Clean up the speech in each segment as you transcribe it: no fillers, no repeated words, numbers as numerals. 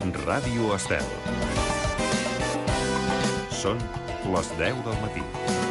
Ràdio Estel. Són les 10 del matí.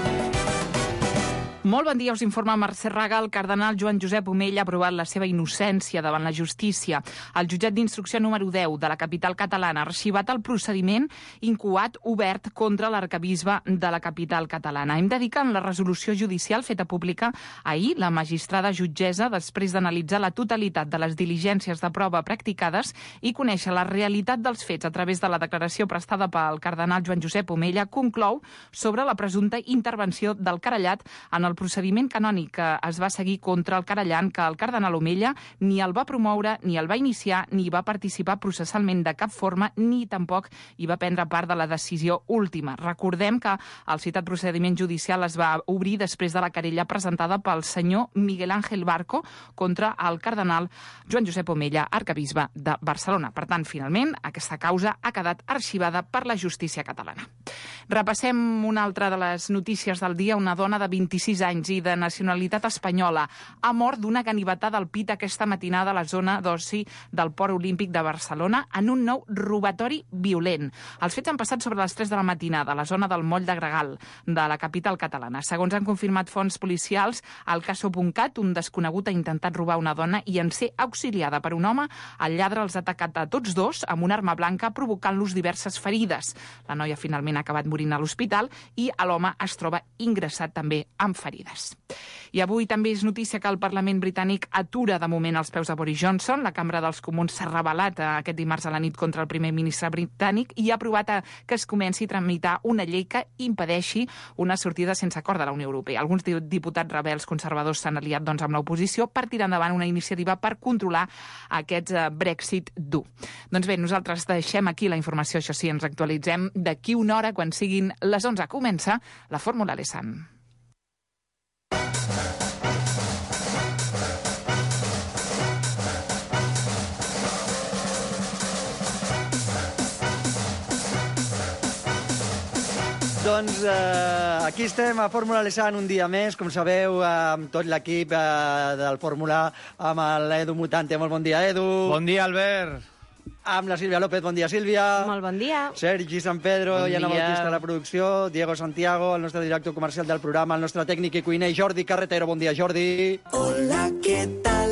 Molt bon dia, us informa Mercè Raga. El cardenal Joan Josep Omell ha aprovat la seva innocència davant la justícia. El jutjat d'instrucció número 10 de la capital catalana ha arxivat el procediment incoat obert contra l'arquebisbe de la capital catalana. Hem de dir que en la resolució judicial feta pública ahir, la magistrada jutgessa, després d'analitzar la totalitat de les diligències de prova practicades i conèixer la realitat dels fets a través de la declaració prestada pel cardenal Joan Josep Omell, conclou sobre la presumpta intervenció del querellat en el procediment canònic que es va seguir contra el querellant, que el cardenal Omella ni el va promoure, ni el va iniciar, ni va participar processalment de cap forma, ni tampoc hi va prendre part de la decisió última. Recordem que el citat procediment judicial es va obrir després de la querella presentada pel senyor Miguel Ángel Barco contra el cardenal Joan Josep Omella, arquebisbe de Barcelona. Per tant, finalment, aquesta causa ha quedat arxivada per la justícia catalana. Repassem una altra de les notícies del dia. Una dona de 26 anys i de nacionalitat espanyola ha mort d'una ganivetada al pit aquesta matinada a la zona d'oci del Port Olímpic de Barcelona en un nou robatori violent. Els fets han passat sobre les 3 de la matinada a la zona del Moll de Gregal, de la capital catalana. Segons han confirmat fonts policials, al Caso.cat, un desconegut ha intentat robar una dona i, en ser auxiliada per un home, el lladre els ha atacat a tots dos amb una arma blanca, provocant-los diverses ferides. La noia finalment ha acabat morint a l'hospital i l'home es troba ingressat també amb ferides. I avui també és notícia que el Parlament britànic atura de moment els peus de Boris Johnson. La Cambra dels Comuns s'ha rebel·lat aquest dimarts a la nit contra el primer ministre britànic i ha aprovat que es comenci a tramitar una llei que impedeixi una sortida sense acord de la Unió Europea. Alguns diputats rebels conservadors s'han aliat amb l'oposició per tirar endavant una iniciativa per controlar aquest Brexit dur. Doncs bé, nosaltres deixem aquí la informació, això sí, ens actualitzem d'aquí una hora quan siguin les 11. Comença la Fórmula Lesan. Doncs aquí estem a Fórmula Lesan un dia més, com sabeu, amb tot l'equip del Fórmula, amb l'Edu Mutante. Molt bon dia, Edu. Bon dia, Albert. Amb la Sílvia López. Bon dia, Sílvia. Molt bon dia. Sergi San Pedro bon i Anna dia. Bautista a la producció, Diego Santiago, el nostre director comercial del programa, el nostre tècnic i cuiner, Jordi Carretero. Bon dia, Jordi. Hola, ¿qué tal?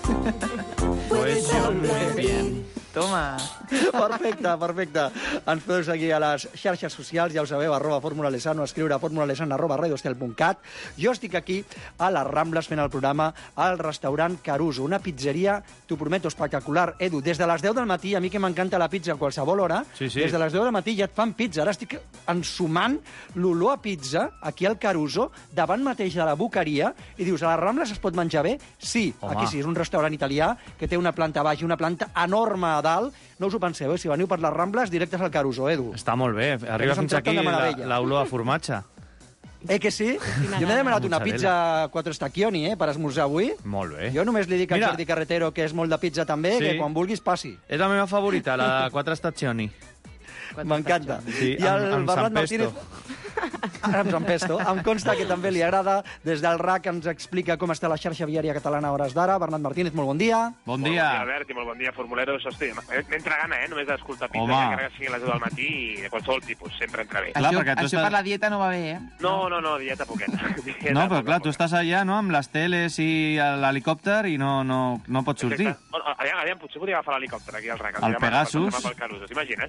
Pues yo muy bien. Toma. Perfecte. Ens podeu seguir a les xarxes socials, ja ho sabeu, @FórmulaLesan o escriure a formulalesan@radioestel.cat. Jo estic aquí a les Rambles fent el programa al restaurant Caruso, una pizzeria, t'ho prometo, espectacular. Edu, des de les 10 del matí, a mi que m'encanta la pizza a qualsevol hora, Sí. des de les 10 del matí ja et fan pizza. Ara estic ensumant l'olor a pizza aquí al Caruso, davant mateix de la Boqueria, i dius, a les Rambles es pot menjar bé? Sí, Home. aquí sí, és un restaurant italià que té una planta baix i una planta enorme a dalt. No us ho penseu, si veniu per les Rambles, directes al Caruso, Edu. Està molt bé. Arriba fins aquí l'olor a formatge. Que sí? Jo m'he demanat una pizza 4 stacchioni, per esmorzar avui. Molt bé. Jo només li dic a Mira. Jordi Carretero, que és molt de pizza també, Sí. que quan vulguis passi. És la meva favorita, la 4 stazioni. M'encanta. Sí, I el amb Bernat San Pesto. Martínez... Amb Sant Pesto. Em consta que també li agrada. Des del RAC ens explica com està la xarxa viària catalana a hores d'ara. Bernat Martínez, molt bon dia. Bon Molt dia. bon dia, Albert, i molt bon dia, formuleros. Hosti, m'entra gana, només d'escoltar pizza, Home. encara que sigui a les 10 del matí, i de qualsevol tipus, sempre entra bé. Clar, perquè tu Això estàs... per la dieta no va bé, No, dieta poqueta. No, però clar, tu estàs allà, no?, amb les teles i l'helicòpter i no pots sortir. Bueno, aviam, potser podria agafar l'helicòpter aquí al RAC. El Pegasus. Pel Caruso, t'imagines?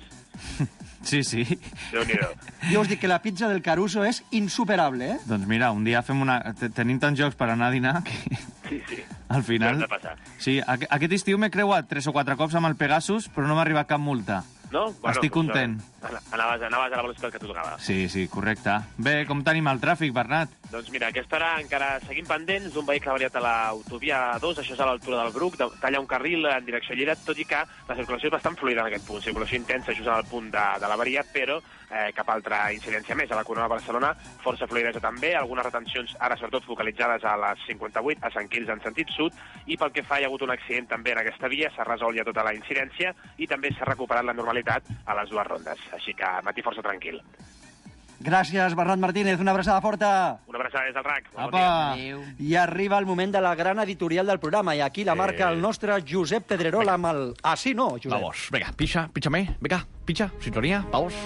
Sí. Déu-n'hi-do. Jo us dic que la pizza del Caruso és insuperable, Doncs mira, un dia fem una... Tenim tants jocs per anar a dinar que... Sí. Al final... Què has de passar? Sí, aquest estiu m'he creuat 3 o 4 cops amb el Pegasus, però no m'ha arribat cap multa. No? Estic content. Anaves a la velocitat que tocava. Sí, correcte. Bé, com tenim el tràfic, Bernat? Doncs mira, a aquesta hora encara seguim pendents d'un vehicle avariat a l'autovia 2, això és a l'altura del Bruc, talla un carril en direcció a Lleida, tot i que la circulació és bastant fluida en aquest punt, circulació intensa just al punt de l'avaria, però cap altra incidència més. A la Corona de Barcelona, força fluidesa també, algunes retencions ara sobretot focalitzades a les 58, a Sant Quirze en sentit sud, i pel que fa hi ha hagut un accident també en aquesta via, s'ha resolt ja tota la incidència i també s'ha recuperat la normalitat a les dues rondes, així que matí força tranquil. Gràcies, Bernat Martínez. Una abraçada forta. Una abraçada des del RAC. Bon Apa! dia. I arriba el moment de la gran editorial del programa. I aquí la marca el nostre Josep Pedrerol amb el... Ah, sí, no, Josep. Vamos, venga, píchame, venga, picha, sintonía, vamos.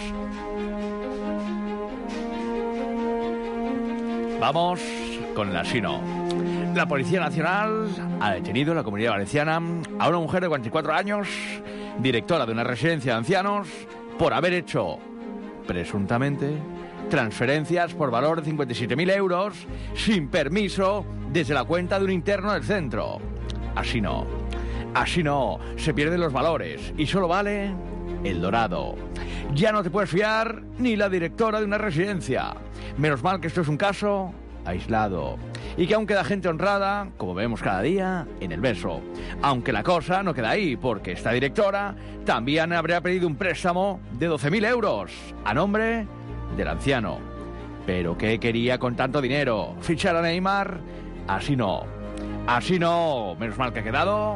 Vamos con la Sino. La Policía Nacional ha detenido en la Comunidad Valenciana a una mujer de 44 años, directora de una residencia de ancianos, por haber hecho, presuntamente, transferencias por valor de 57.000 euros sin permiso desde la cuenta de un interno del centro. Así no, se pierden los valores y solo vale el dorado. Ya no te puedes fiar ni la directora de una residencia. Menos mal que esto es un caso aislado y que aún queda gente honrada, como vemos cada día, en el beso. Aunque la cosa no queda ahí, porque esta directora también habría pedido un préstamo de 12.000 euros a nombre del anciano. ¿Pero qué quería con tanto dinero? ¿Fichar a Neymar? Así no. Menos mal que ha quedado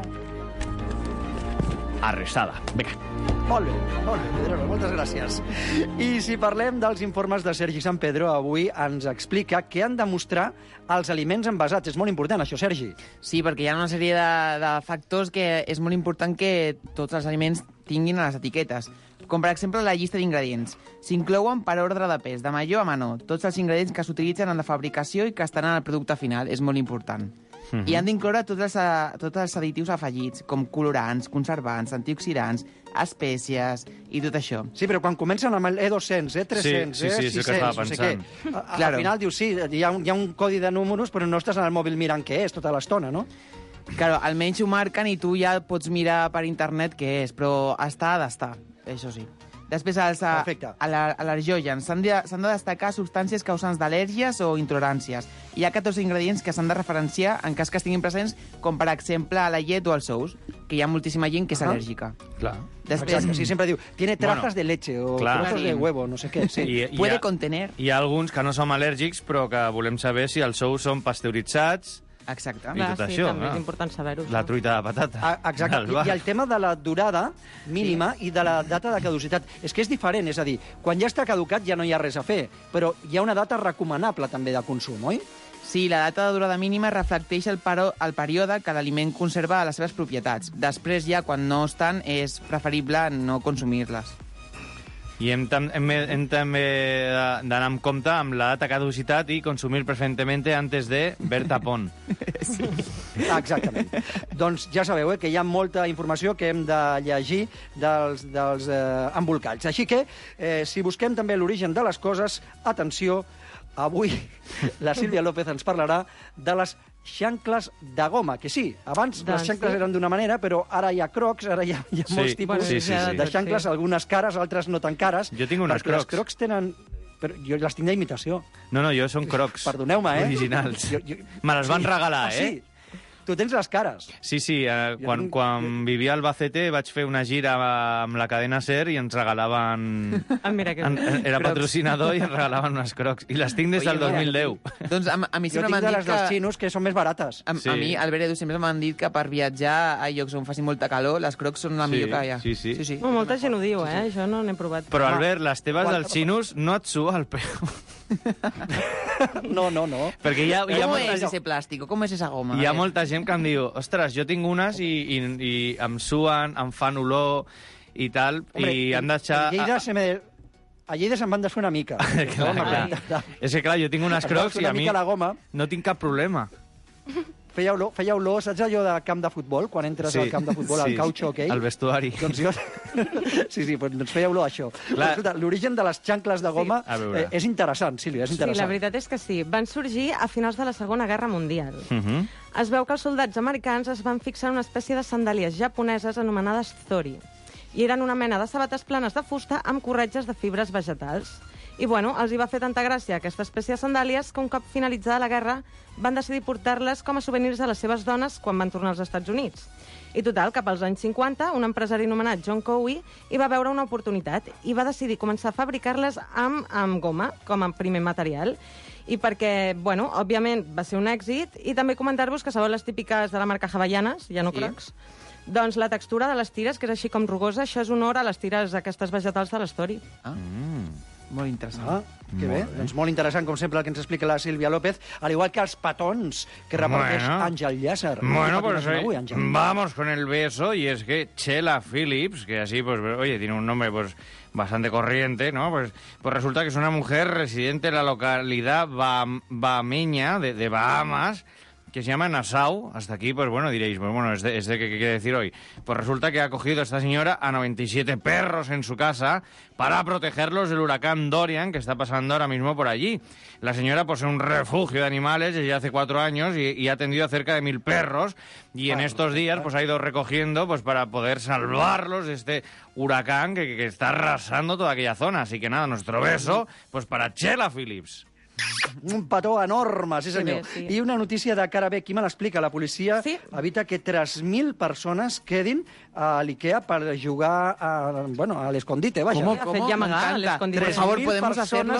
arrestada. Venga. Molt bé, Pedrerol, moltes gràcies. I si parlem dels informes de Sergi Sant Pedro, avui ens explica què han de mostrar els aliments envasats. És molt important, això, Sergi. Sí, perquè hi ha una sèrie de factors que és molt important que tots els aliments tinguin a les etiquetes. Com, per exemple, la llista d'ingredients. S'inclouen per ordre de pes, de major a menor, tots els ingredients que s'utilitzen en la fabricació i que estan en el producte final. És molt important. I han d'incloure tots els additius afegits, com colorants, conservants, antioxidants, espècies i tot això. Sí, però quan comencen amb el E200, E300, Sí, és el que estava no sé què, pensant. al final dius, sí, hi ha un codi de números, però no estàs en el mòbil mirant què és tota l'estona, no? Claro, almenys ho marquen i tu ja pots mirar per internet què és, però està ha d'estar, això sí. Després, els al·lergògens. S'han de destacar substàncies causants d'al·lèrgies o intoleràncies. Hi ha 14 ingredients que s'han de referenciar en cas que estiguin presents, com per exemple la llet o els ous, que hi ha moltíssima gent que és al·lèrgica. Clar. Després, exacte, sí, sempre diu, tiene trazas de leche o trozos de huevo, no sé què. Sí. Puede contener. Hi ha alguns que no som al·lèrgics, però que volem saber si els ous són pasteuritzats. Exacte. I tot això, també és important saber-ho. La truita de patata. Exacte. I el tema de la durada mínima i de la data de caducitat. És que és diferent, és a dir, quan ja està caducat ja no hi ha res a fer, però hi ha una data recomanable també de consum, oi? Sí, la data de durada mínima reflecteix el període que l'aliment conserva les seves propietats. Després, ja, quan no estan, és preferible no consumir-les. I hem també d'anar amb compte amb la data caducitat i consumir preferentemente antes de ver tapón. Sí. Exactament. Doncs ja sabeu que hi ha molta informació que hem de llegir dels embolcalls. Així que, si busquem també l'origen de les coses, atenció, avui la Sílvia López ens parlarà de les xancles de goma, que sí, abans les xancles eren d'una manera, però ara hi ha crocs, ara hi ha molts tipus de xancles, algunes cares, altres no tan cares. Jo tinc unes crocs. Les crocs tenen... Però jo les tinc d'imitació. No, jo són crocs. Perdoneu-me, Originals. Me les van regalar, sí. Tu tens les cares. Sí, quan vivia al Albacete vaig fer una gira amb la cadena SER i ens regalaven... Mira que... Era patrocinador i ens regalaven unes crocs. I les tinc des del 2010. Doncs a mi sempre m'han dit que... Jo tinc de les dels xinos, que són més barates. A mi, Albert Edu, sempre m'han dit que per viatjar a llocs on faci molta calor, les crocs són la millor que hi ha. Sí. Molta gent ho diu, Això no n'he provat. Però, Albert, les teves dels xinos no et sua el peu. No. Perquè hi ha ¿Cómo es ese plástico? ¿Cómo es esa goma? Hi ha molta gent que em diu, ostres, jo tinc unes i em suen, em fan olor i tal, i han deixar... A Lleida se'n van desfer una mica. Clar. És que, clar, jo tinc unes crocs i a mi no tinc cap problema. Feia olor, saps allò de camp de futbol? Quan entres al camp de futbol, al cautxo aquell? Al vestuari. Doncs jo... Sí, doncs feia olor això. Escolta, l'origen de les xancles de goma és interessant, Sílvia, és interessant. Sí, la veritat és que sí. Van sorgir a finals de la Segona Guerra Mundial. Es veu que els soldats americans es van fixar en una espècie de sandàlies japoneses anomenades Zori. I eren una mena de sabates planes de fusta amb corretges de fibres vegetals. I, els hi va fer tanta gràcia aquesta espècie de sandàlies que un cop finalitzada la guerra van decidir portar-les com a souvenirs a les seves dones quan van tornar als Estats Units. I total, cap als anys 50, un empresari anomenat John Cowie hi va veure una oportunitat i va decidir començar a fabricar-les amb goma, com a primer material. I perquè, òbviament va ser un èxit, i també comentar-vos que sabeu les típiques de la marca Havaianes, ja no crocs, doncs la textura de les tires, que és així com rugosa, això és honor a les tires aquestes vegetals de l'Story. Molt interessant. Que bé, doncs molt interessant, com sempre, el que ens explica la Sílvia López, al igual que els petons que reparteix Àngel Llàcer. Bueno, pues vamos con el beso, y es que Chela Phillips, que así, pues, oye, tiene un nombre, pues, bastante corriente, ¿no? Pues resulta que es una mujer residente en la localidad bahameña de Bahamas, que se llama Nassau. Hasta aquí, pues bueno, diréis, pues bueno, ¿es de qué quiere decir hoy? Pues resulta que ha cogido esta señora a 97 perros en su casa para protegerlos del huracán Dorian, que está pasando ahora mismo por allí. La señora posee un refugio de animales desde hace 4 años y ha atendido a cerca de 1000 perros, y en estos días pues ha ido recogiendo pues para poder salvarlos de este huracán que está arrasando toda aquella zona. Así que nada, nuestro beso pues para Chela Phillips. Un petó enorme, sí senyor. Sí. I una notícia de cara bé, qui me l'explica? La policia evita que 3.000 persones quedin a l'IKEA per jugar a l'escondite, vaja. ¿Cómo? De fet, ja m'agrada l'escondite. Por favor, ¿podemos hacerlo?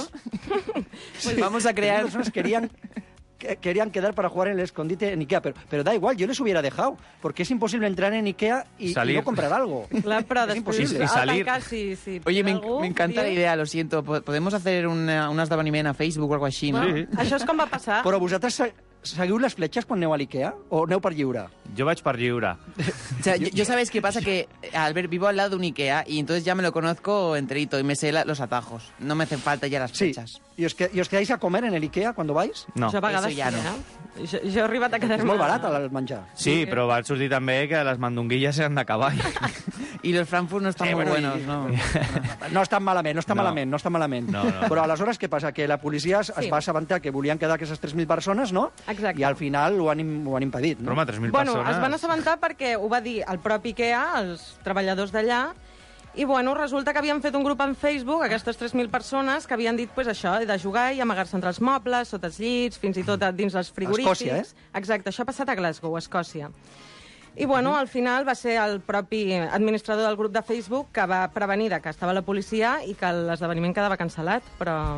Sí, Vamos a crear... 3.000 personas querían quedar para jugar en el escondite en Ikea, pero da igual, yo les hubiera dejado, porque es imposible entrar en Ikea y no comprar algo. Clar, però Es després imposible. Y salir. Sí, Oye, me encanta la idea, lo siento. ¿Podemos hacer un esdeveniment a Facebook o algo així, no? Sí. Això és com va passar. Però vosaltres seguiu les fletxes quan aneu a l'Ikea o aneu per lliure? Jo vaig per lliure. O sea, yo sabéis qué pasa, que Albert, vivo al lado de un Ikea y entonces ya me lo conozco enterito y me sé los atajos. No me hacen falta ya las Sí. flechas. ¿Y os quedáis a comer en el Ikea cuando vais? No. Jo a vegades Eso ja sí, no. Jo he arribat a És quedar-me... molt barat el menjar. Sí, però va sortir també que les mandonguilles eren de cavall. Y los Frankfurt no están muy buenos, ¿no? No estan malament, no està malament. No. Però aleshores què passa? Que la policia es va assabentar que volien quedar aquestes 3.000 persones, no? Exacte. I al final ho han impedit, no? Però home, 3.000 Bueno, persones... es van assabentar perquè ho va dir el propi IKEA, els treballadors d'allà, i bueno, resulta que havien fet un grup en Facebook, aquestes 3.000 persones, que havien dit pues, això, de jugar i amagar-se entre els mobles, sota els llits, fins i tot dins els frigorífics. Escòcia, Exacte, això ha passat a Glasgow, a Escòcia. I bueno, al final va ser el propi administrador del grup de Facebook que va prevenir que estava la policia i que l'esdeveniment quedava cancel·lat, però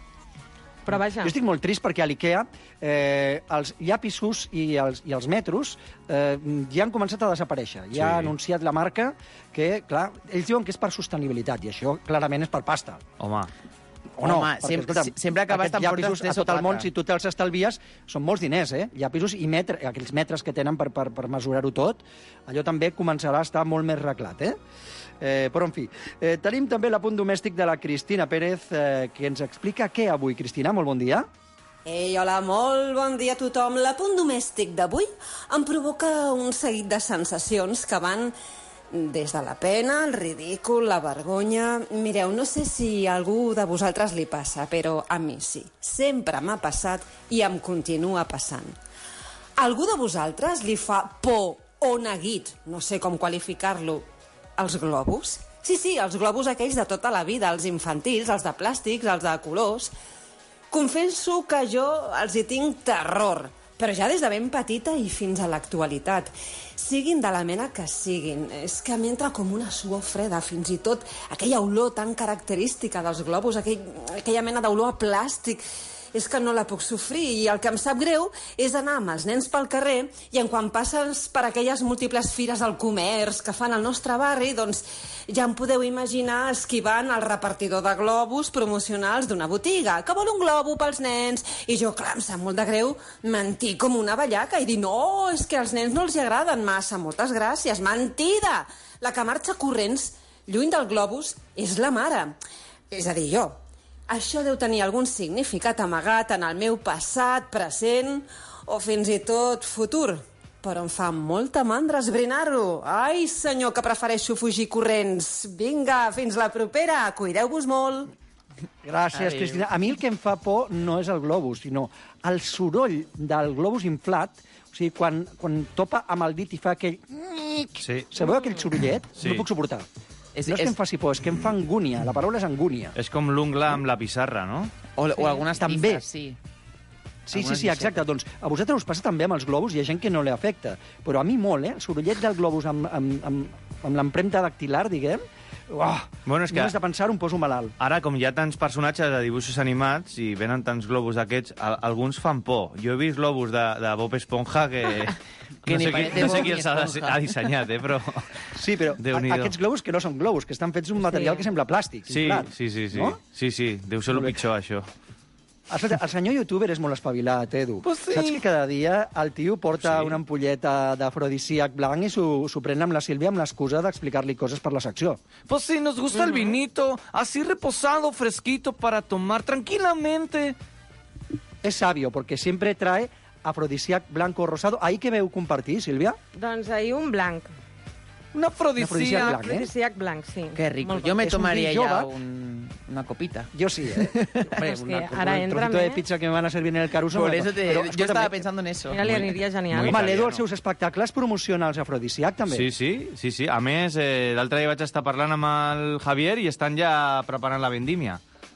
vaja. Jo estic molt trist perquè a l'IKEA els llapisos i els metros ja han començat a desaparèixer. Ja ha anunciat la marca que, clar, ells diuen que és per sostenibilitat, i això clarament és per pasta. Home, O no? Home, sempre acabes aquests t'emportes llapisos 3 a o tot el món, 4. si tu te'ls estalvies, són molts diners, Llapisos i aquells metres que tenen per mesurar-ho tot, allò també començarà a estar molt més reglat, però, en fi, tenim també l'apunt domèstic de la Cristina Pérez, que ens explica què avui. Cristina, molt bon dia. Ei, hola, molt bon dia a tothom. L'apunt domèstic d'avui em provoca un seguit de sensacions que van des de la pena, el ridícul, la vergonya... Mireu, no sé si a algú de vosaltres li passa, però a mi sí. Sempre m'ha passat i em continua passant. A algú de vosaltres li fa por o neguit, no sé com qualificar-lo, els globus? Sí, els globus aquells de tota la vida, els infantils, els de plàstics, els de colors. Confesso que jo els hi tinc terror, però ja des de ben petita i fins a l'actualitat. Siguin de la mena que siguin, és que m'entra com una suor freda, fins i tot aquella olor tan característica dels globus, aquella mena d'olor a plàstic, és que no la puc sofrir, i el que em sap greu és anar amb els nens pel carrer i en quan passes per aquelles múltiples fires al comerç que fan al nostre barri, doncs ja em podeu imaginar esquivant el repartidor de globus promocionals d'una botiga, que vol un globo pels nens, i jo, clar, em sap molt de greu mentir com una ballaca i dir no, és que als nens no els hi agraden massa, moltes gràcies, mentida! La que marxa corrents, lluny del globus, és la mare, és a dir, jo. Això deu tenir algun significat amagat en el meu passat, present o fins i tot futur. Però em fa molta mandra esbrinar-ho. Ai, senyor, que prefereixo fugir corrents. Vinga, fins la propera. Cuideu-vos molt. Gràcies, Cristina. A mi el que em fa por no és el globus, sinó el soroll del globus inflat, o sigui, quan topa amb el dit i fa aquell... sí. Sabeu aquell sorollet? Sí. No puc suportar. No és que em faci por, és que em fa angúnia. La paraula és angúnia. És com l'ungla amb la pissarra, no? O algunes també. pifes, sí. Sí, exacte. Doncs a vosaltres us passa també amb els globus, hi ha gent que no li afecta. Però a mi molt, el sorollet del globus amb l'empremta dactilar, diguem, Bueno, és que només de pensar-ho em poso malalt. ara, com hi ha tants personatges de dibuixos animats i venen tants globus d'aquests, alguns fan por. Jo he vist globus de Bob Esponja que Que no ni sé parece no sé Bob qui ni els Esponja. ha dissenyat, però... Sí, però Déu-n'hi-do. aquests globus que no són globus, que estan fets d'un material que sembla plàstic. Sí, inflat, sí. No? Sí, deu ser el pitjor, això. Escolta, el senyor youtuber és molt espavilat, Edu. Pues sí. Saps que cada dia el tio porta una ampolleta d'afrodisíac blanc i s'ho pren amb la Sílvia amb l'excusa d'explicar-li coses per la secció. Pues sí, nos gusta el vinito, así reposado, fresquito, para tomar tranquilamente. És sabio, porque siempre trae afrodisíac blanco o rosado. Ahí que veu compartir, Sílvia? Doncs ahir un blanc. Un afrodisíac. blanc, Afrodisíac blanc, sí. Qué rico. Molt Yo bo. me Es un tomaría vi ya jove. una copita. Yo sí, ¿eh? Hombre, Es que ara el entra trocito de més. pizza que me van a servir en el Caruso... Por me- eso Però, yo escolta'm, estaba pensando en eso. Mira, li aniria genial. Muy Home, l'Edu italiano. als seus espectacles promociona els afrodisíac, també. Sí. A més, l'altre dia vaig estar parlant amb el Javier i estan ja preparant la vendímia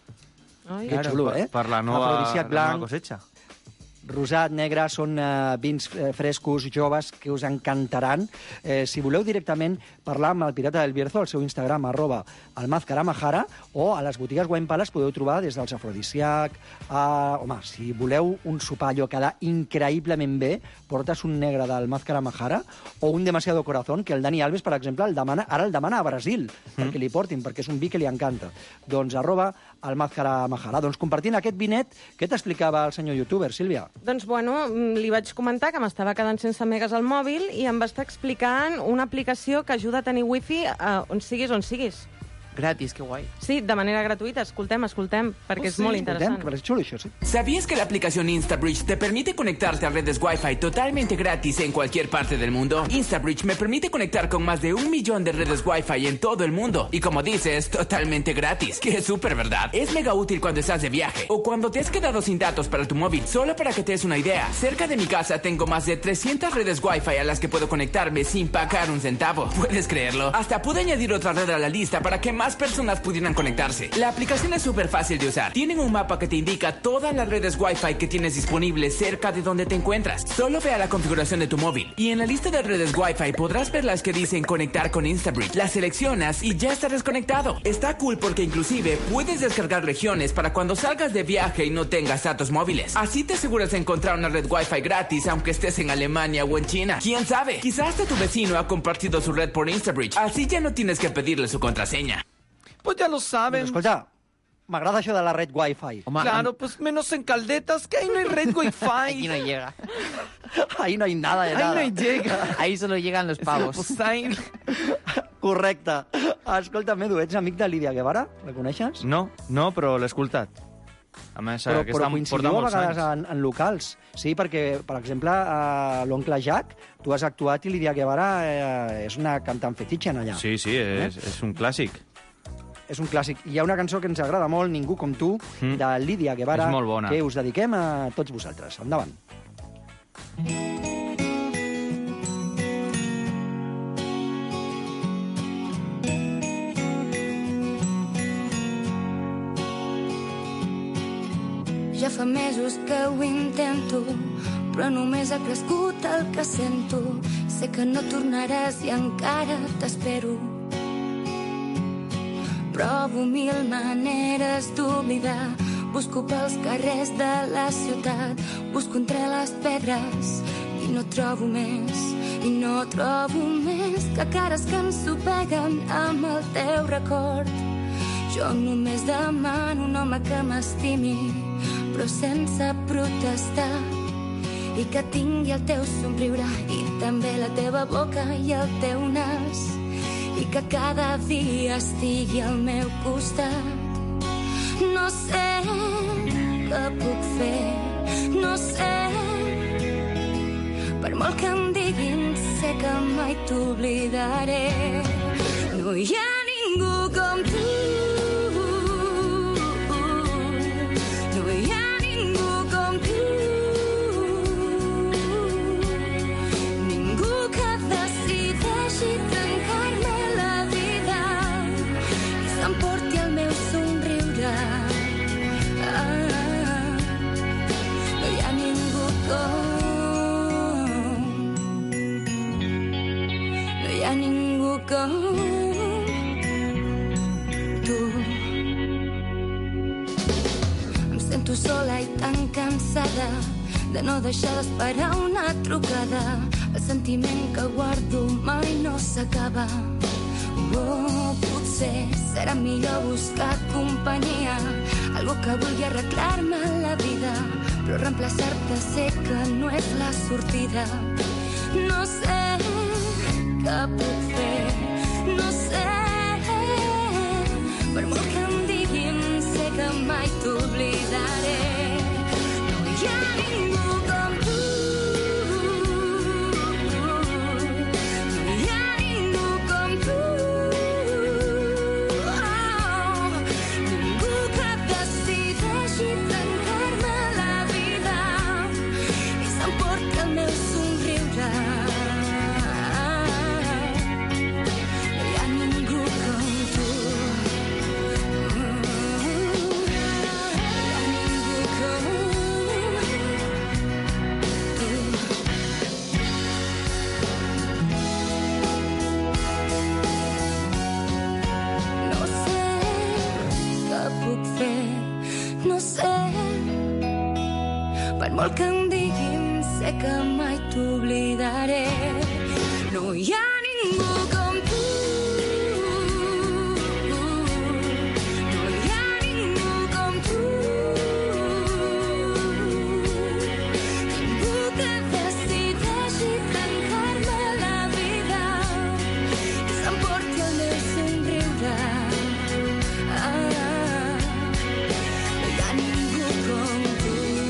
Ai, Que xulo, eh? per la nova, Afrodisíac la nova blanc, cosecha. rosat, negre, són vins frescos, joves, que us encantaran. Si voleu directament parlar amb el Pirata del Bierzo, al seu Instagram, @almazcaramajara, o a les botigues Wine Palace podeu trobar des dels afrodisíac. Home, si voleu un sopar allò que queda increïblement bé, portes un negre del Mazcaramajara o un demasiado corazón, que el Dani Alves, per exemple, ara el demana a Brasil, perquè li portin, perquè és un vi que li encanta. Doncs @almazcaramajara. Doncs compartint aquest vinet, què t'explicava el senyor youtuber, Sílvia? Doncs, bueno, li vaig comentar que m'estava quedant sense megas al mòbil i em va estar explicant una aplicació que ajuda a tenir wifi on siguis. Gratis, qué guay. Sí, de manera gratuïta. Escoltem, perquè és molt interessant. Que parece xulo, això, sí. ¿Sabías que la aplicación InstaBridge te permite conectarte a redes Wi-Fi totalmente gratis en cualquier parte del mundo? InstaBridge me permite conectar con más de 1 millón de redes Wi-Fi en todo el mundo. Y como dices, totalmente gratis. Que es súper, ¿verdad? Es mega útil cuando estás de viaje o cuando te has quedado sin datos para tu móvil. Solo para que te des una idea, cerca de mi casa tengo más de 300 redes Wi-Fi a las que puedo conectarme sin pagar un centavo. ¿Puedes creerlo? Hasta pude añadir otra red a la lista para que más personas pudieran conectarse. La aplicación es súper fácil de usar. Tienen un mapa que te indica todas las redes Wi-Fi que tienes disponibles cerca de donde te encuentras. Solo ve a la configuración de tu móvil y en la lista de redes Wi-Fi podrás ver las que dicen conectar con InstaBridge. Las seleccionas y ya estarás conectado. Está cool porque inclusive puedes descargar regiones para cuando salgas de viaje y no tengas datos móviles. Así te aseguras de encontrar una red Wi-Fi gratis aunque estés en Alemania o en China. ¿Quién sabe? Quizás hasta tu vecino ha compartido su red por InstaBridge. Así ya no tienes que pedirle su contraseña. Pues ya lo saben. Doncs, escolta, m'agrada això de la red Wi-Fi. Claro, pues menos en Caldetas, que ahí no hay red Wi-Fi. Aquí no llega. Ahí no hay nada de Ahí nada. no hay llega. Ahí solo llegan los pavos. Pues ahí... Correcte. Escolta'm, Edu, ets amic de Lídia Guevara? La coneixes? No, però l'he escoltat. A més, Però porta coincidiu a molts vegades anys. en locals. Sí, perquè, per exemple, l'oncle Jack, tu has actuat i Lídia Guevara és una cantant fetitxe en allà. Sí, és un clàssic. És un clàssic. Hi ha una cançó que ens agrada molt, Ningú com tu, de Lídia Guevara, És molt bona. que us dediquem a tots vosaltres. Endavant. Ja fa mesos que ho intento, però només ha crescut el que sento. Sé que no tornaràs i encara t'espero. Provo 1000 maneres d'oblidar. Busco pels carrers de la ciutat, busco entre les pedres i no trobo més, i no trobo més que cares que ensopeguen amb el teu record. Jo només demano un home que m'estimi, però sense protestar, i que tingui el teu somriure i també la teva boca i el teu nas, i que cada dia estigui al meu costat. No sé què puc fer, no sé, per molt que em diguin sé que mai t'oblidaré. No hi ha ningú com tu, no hi ha ningú com tu, ningú que decideixi trencar-me la vida i s'emporti el meu somriure. No hi ha ningú com, no hi ha ningú com tu sola i tan cansada de no deixar d'esperar una trucada. El sentiment que guardo mai no s'acaba. Oh, potser serà millor buscar companyia, algú que vulgui arreglar-me la vida, però reemplaçar-te sé que no és la sortida. No sé què puc fer, no sé, per molt que em diguin sé que mai t'oblidaré. No hi ha ningú com tu, no hi ha ningú com tu. Per molt que em diguin, sé que mai t'oblidaré. No hi ha ningú com tu. No hi ha ningú com tu. Ningú que decideixi trencar-me la vida i s'emporti el meu somriure. No hi ha ningú com tu.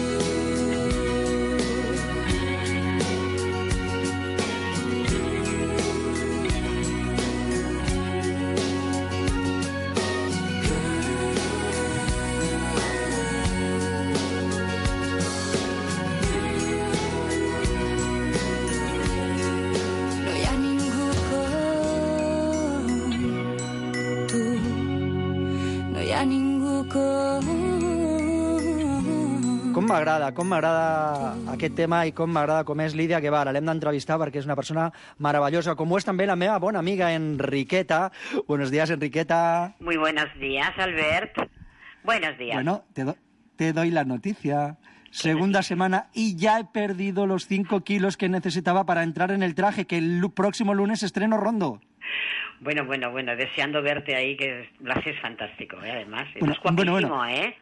Com m'agrada aquest tema i com m'agrada com és Lídia Guevara. L'hem d'entrevistar perquè és una persona meravellosa, com ho és també la meva bona amiga Enriqueta. Buenos días, Enriqueta. Muy buenos días, Albert. Buenos días. Bueno, te doy la noticia. Segunda semana y ya he perdido los 5 kilos que necesitaba para entrar en el traje, que el próximo lunes estreno Rondo. Bueno, deseando verte ahí, que lo haces fantástico, además. Estás guapísimo, ¿eh?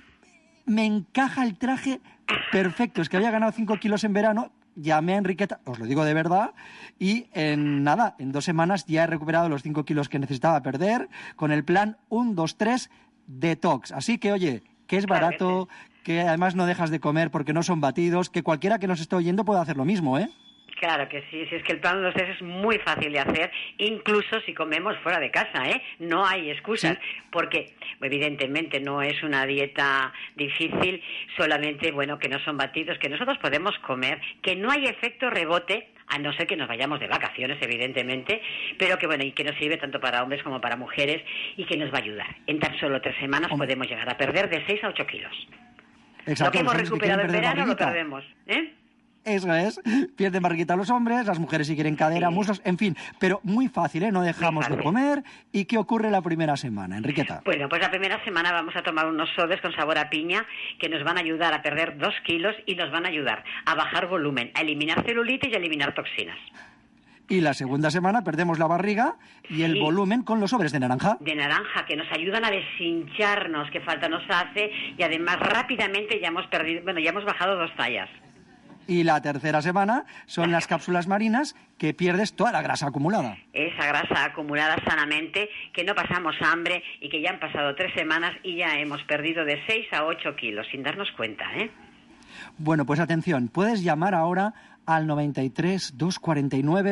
Me encaja el traje perfecto. Es que había ganado 5 kilos en verano, llamé a Enriqueta, os lo digo de verdad, y en 2 semanas ya he recuperado los 5 kilos que necesitaba perder con el plan 1, 2, 3 detox. Así que, oye, que es barato, que además no dejas de comer porque no son batidos, que cualquiera que nos esté oyendo puede hacer lo mismo, ¿eh? Claro que sí, si es que el plan 2 es muy fácil de hacer, incluso si comemos fuera de casa, ¿eh? No hay excusas, porque evidentemente no es una dieta difícil, solamente, que no son batidos, que nosotros podemos comer, que no hay efecto rebote, a no ser que nos vayamos de vacaciones, evidentemente, pero que y que nos sirve tanto para hombres como para mujeres y que nos va a ayudar. En tan solo 3 semanas podemos llegar a perder de 6 a 8 kilos. Exacto, lo que hemos recuperado en verano lo perdemos, ¿eh? Eso es, pierden barriguita los hombres, las mujeres si quieren cadera, muslos, en fin, pero muy fácil, ¿eh? No dejamos de comer. ¿Y qué ocurre la primera semana, Enriqueta? Bueno, pues la primera semana vamos a tomar unos sobres con sabor a piña que nos van a ayudar a perder 2 kilos y nos van a ayudar a bajar volumen, a eliminar celulitis y a eliminar toxinas. Y la segunda semana perdemos la barriga y el volumen con los sobres de naranja. De naranja, que nos ayudan a deshincharnos, que falta nos hace, y además rápidamente ya hemos bajado 2 tallas. Y la tercera semana son las cápsulas marinas, que pierdes toda la grasa acumulada. Esa grasa acumulada sanamente, que no pasamos hambre y que ya han pasado 3 semanas y ya hemos perdido de 6 a 8 kilos, sin darnos cuenta, ¿eh? Bueno, pues atención, puedes llamar ahora al 93 249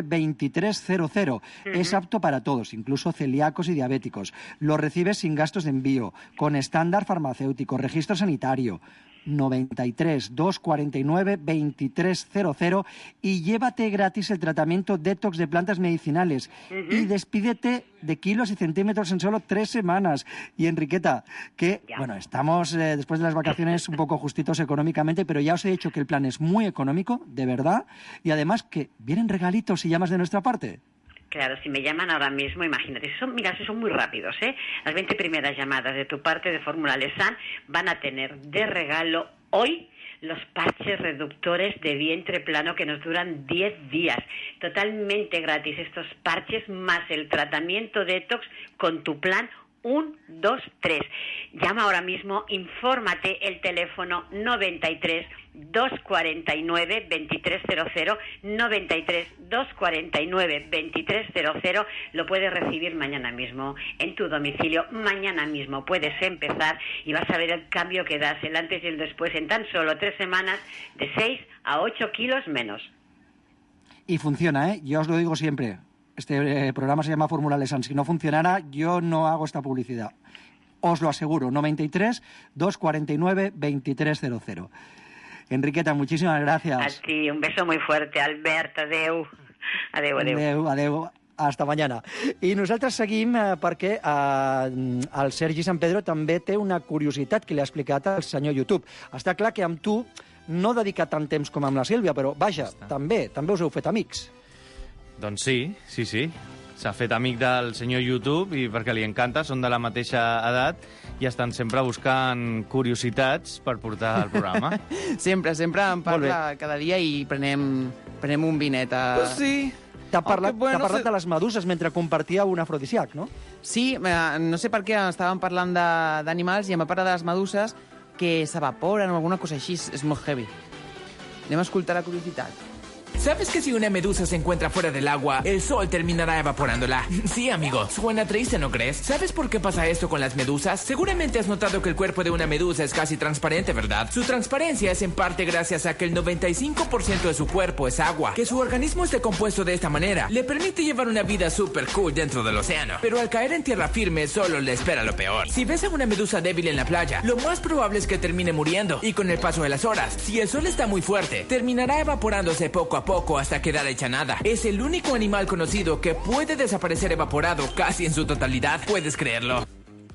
2300. Es apto para todos, incluso celíacos y diabéticos. Lo recibes sin gastos de envío, con estándar farmacéutico, registro sanitario. 93 249 2300 y llévate gratis el tratamiento detox de plantas medicinales y despídete de kilos y centímetros en solo 3 semanas. Y Enriqueta, que estamos después de las vacaciones un poco justitos económicamente, pero ya os he dicho que el plan es muy económico, de verdad, y además que vienen regalitos si llamas de nuestra parte. Claro, si me llaman ahora mismo, imagínate, mira, si son muy rápidos, ¿eh? Las 20 primeras llamadas de tu parte de Fórmula Lesan van a tener de regalo hoy los parches reductores de vientre plano que nos duran 10 días. Totalmente gratis estos parches más el tratamiento detox con tu plan 1, 2, 3. Llama ahora mismo, infórmate, el teléfono 93 249 2300, 93 249 2300. Lo puedes recibir mañana mismo en tu domicilio. Mañana mismo puedes empezar y vas a ver el cambio que das, el antes y el después, en tan solo 3 semanas, de 6 a 8 kilos menos. Y funciona, ¿eh? Yo os lo digo siempre. Este programa se llama Fórmula Lesan. Si no funcionara, yo no hago esta publicidad. Os lo aseguro. 93 249 2300. Enriqueta, muchísimas gracias. A ti, un beso muy fuerte, Albert. Adeu. Adeu, adeu. Adeu. Hasta mañana. I nosaltres seguim perquè el Sergi Sant Pedro també té una curiositat que li ha explicat al senyor YouTube. Està clar que amb tu no dedica tant temps com amb la Sílvia, però vaja, també us heu fet amics. Doncs sí. S'ha fet amic del senyor YouTube i perquè li encanta, són de la mateixa edat i estan sempre buscant curiositats per portar al programa. Sempre em parla cada dia i prenem un vinet a... Pues sí. T'ha parlat de les meduses mentre compartia un afrodisíac, no? Sí, no sé per què estàvem parlant d'animals i em va parlar de les meduses que s'evaporen o alguna cosa així, és molt heavy. Anem a escoltar la curiositat. ¿Sabes que si una medusa se encuentra fuera del agua, el sol terminará evaporándola? Sí, amigo. Suena triste, ¿no crees? ¿Sabes por qué pasa esto con las medusas? Seguramente has notado que el cuerpo de una medusa es casi transparente, ¿verdad? Su transparencia es en parte gracias a que el 95% de su cuerpo es agua. Que su organismo esté compuesto de esta manera le permite llevar una vida súper cool dentro del océano. Pero al caer en tierra firme, solo le espera lo peor. Si ves a una medusa débil en la playa, lo más probable es que termine muriendo. Y con el paso de las horas, si el sol está muy fuerte, terminará evaporándose poco a poco hasta quedar hecha nada. Es el único animal conocido que puede desaparecer evaporado casi en su totalidad. ¿Puedes creerlo?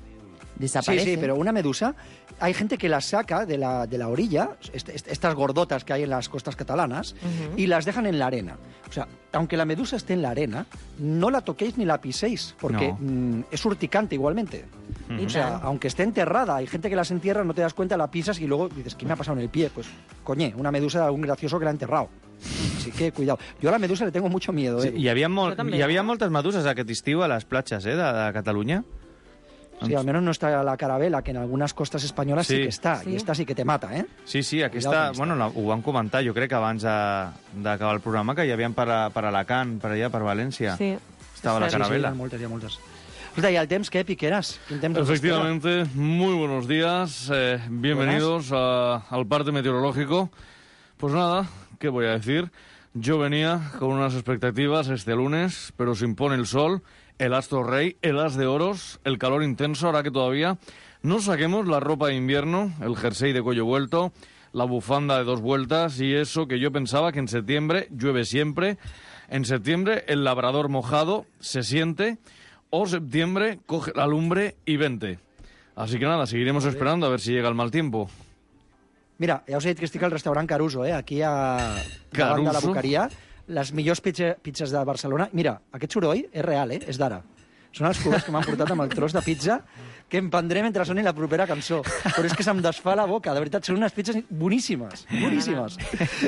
Sí, pero una medusa, hay gente que las saca de la orilla, estas gordotas que hay en las costas catalanas, y las dejan en la arena. O sea, aunque la medusa esté en la arena, no la toquéis ni la piséis, porque es urticante igualmente. O sea, aunque esté enterrada, hay gente que las entierra, no te das cuenta, la pisas y luego dices, ¿qué me ha pasado en el pie? Pues, coñe, una medusa de algún gracioso que la ha enterrado. Así que, cuidado. Jo a la medusa le tengo mucho miedo. Sí, hi havia moltes meduses aquest estiu a les platges de Catalunya. Sí, al menos no está la carabela, que en algunas costas españolas sí que está, y esta sí que te mata, ¿eh? Sí, aquesta, ho van comentar, jo crec que abans d'acabar el programa, que hi havia per Alacant, per allà, per València. Sí. Estava la carabela. Sí, hi ha moltes. Escolta, ¿y al temps qué, Piqueras? Efectivamente, muy buenos días, bienvenidos al parte meteorológico. Pues nada, ¿qué voy a decir? Yo venía con unas expectativas este lunes, pero se impone el sol, el astro rey, el as de oros, el calor intenso hará que todavía no saquemos la ropa de invierno, el jersey de cuello vuelto, la bufanda de 2 vueltas y eso que yo pensaba que en septiembre llueve siempre. En septiembre el labrador mojado se siente, o septiembre coge la lumbre y vente. Así que nada, seguiremos esperando a ver si llega el mal tiempo. Mira, ja us he dit que estic al restaurant Caruso, aquí davant de la Boqueria. Les millors pizzas de Barcelona. Mira, aquest soroll és real, és d'ara. Són els cubes que m'han portat amb el tros de pizza que em prendré mentre soni la propera cançó. Però és que se'm desfà la boca, de veritat, són unes pizzas boníssimes, boníssimes.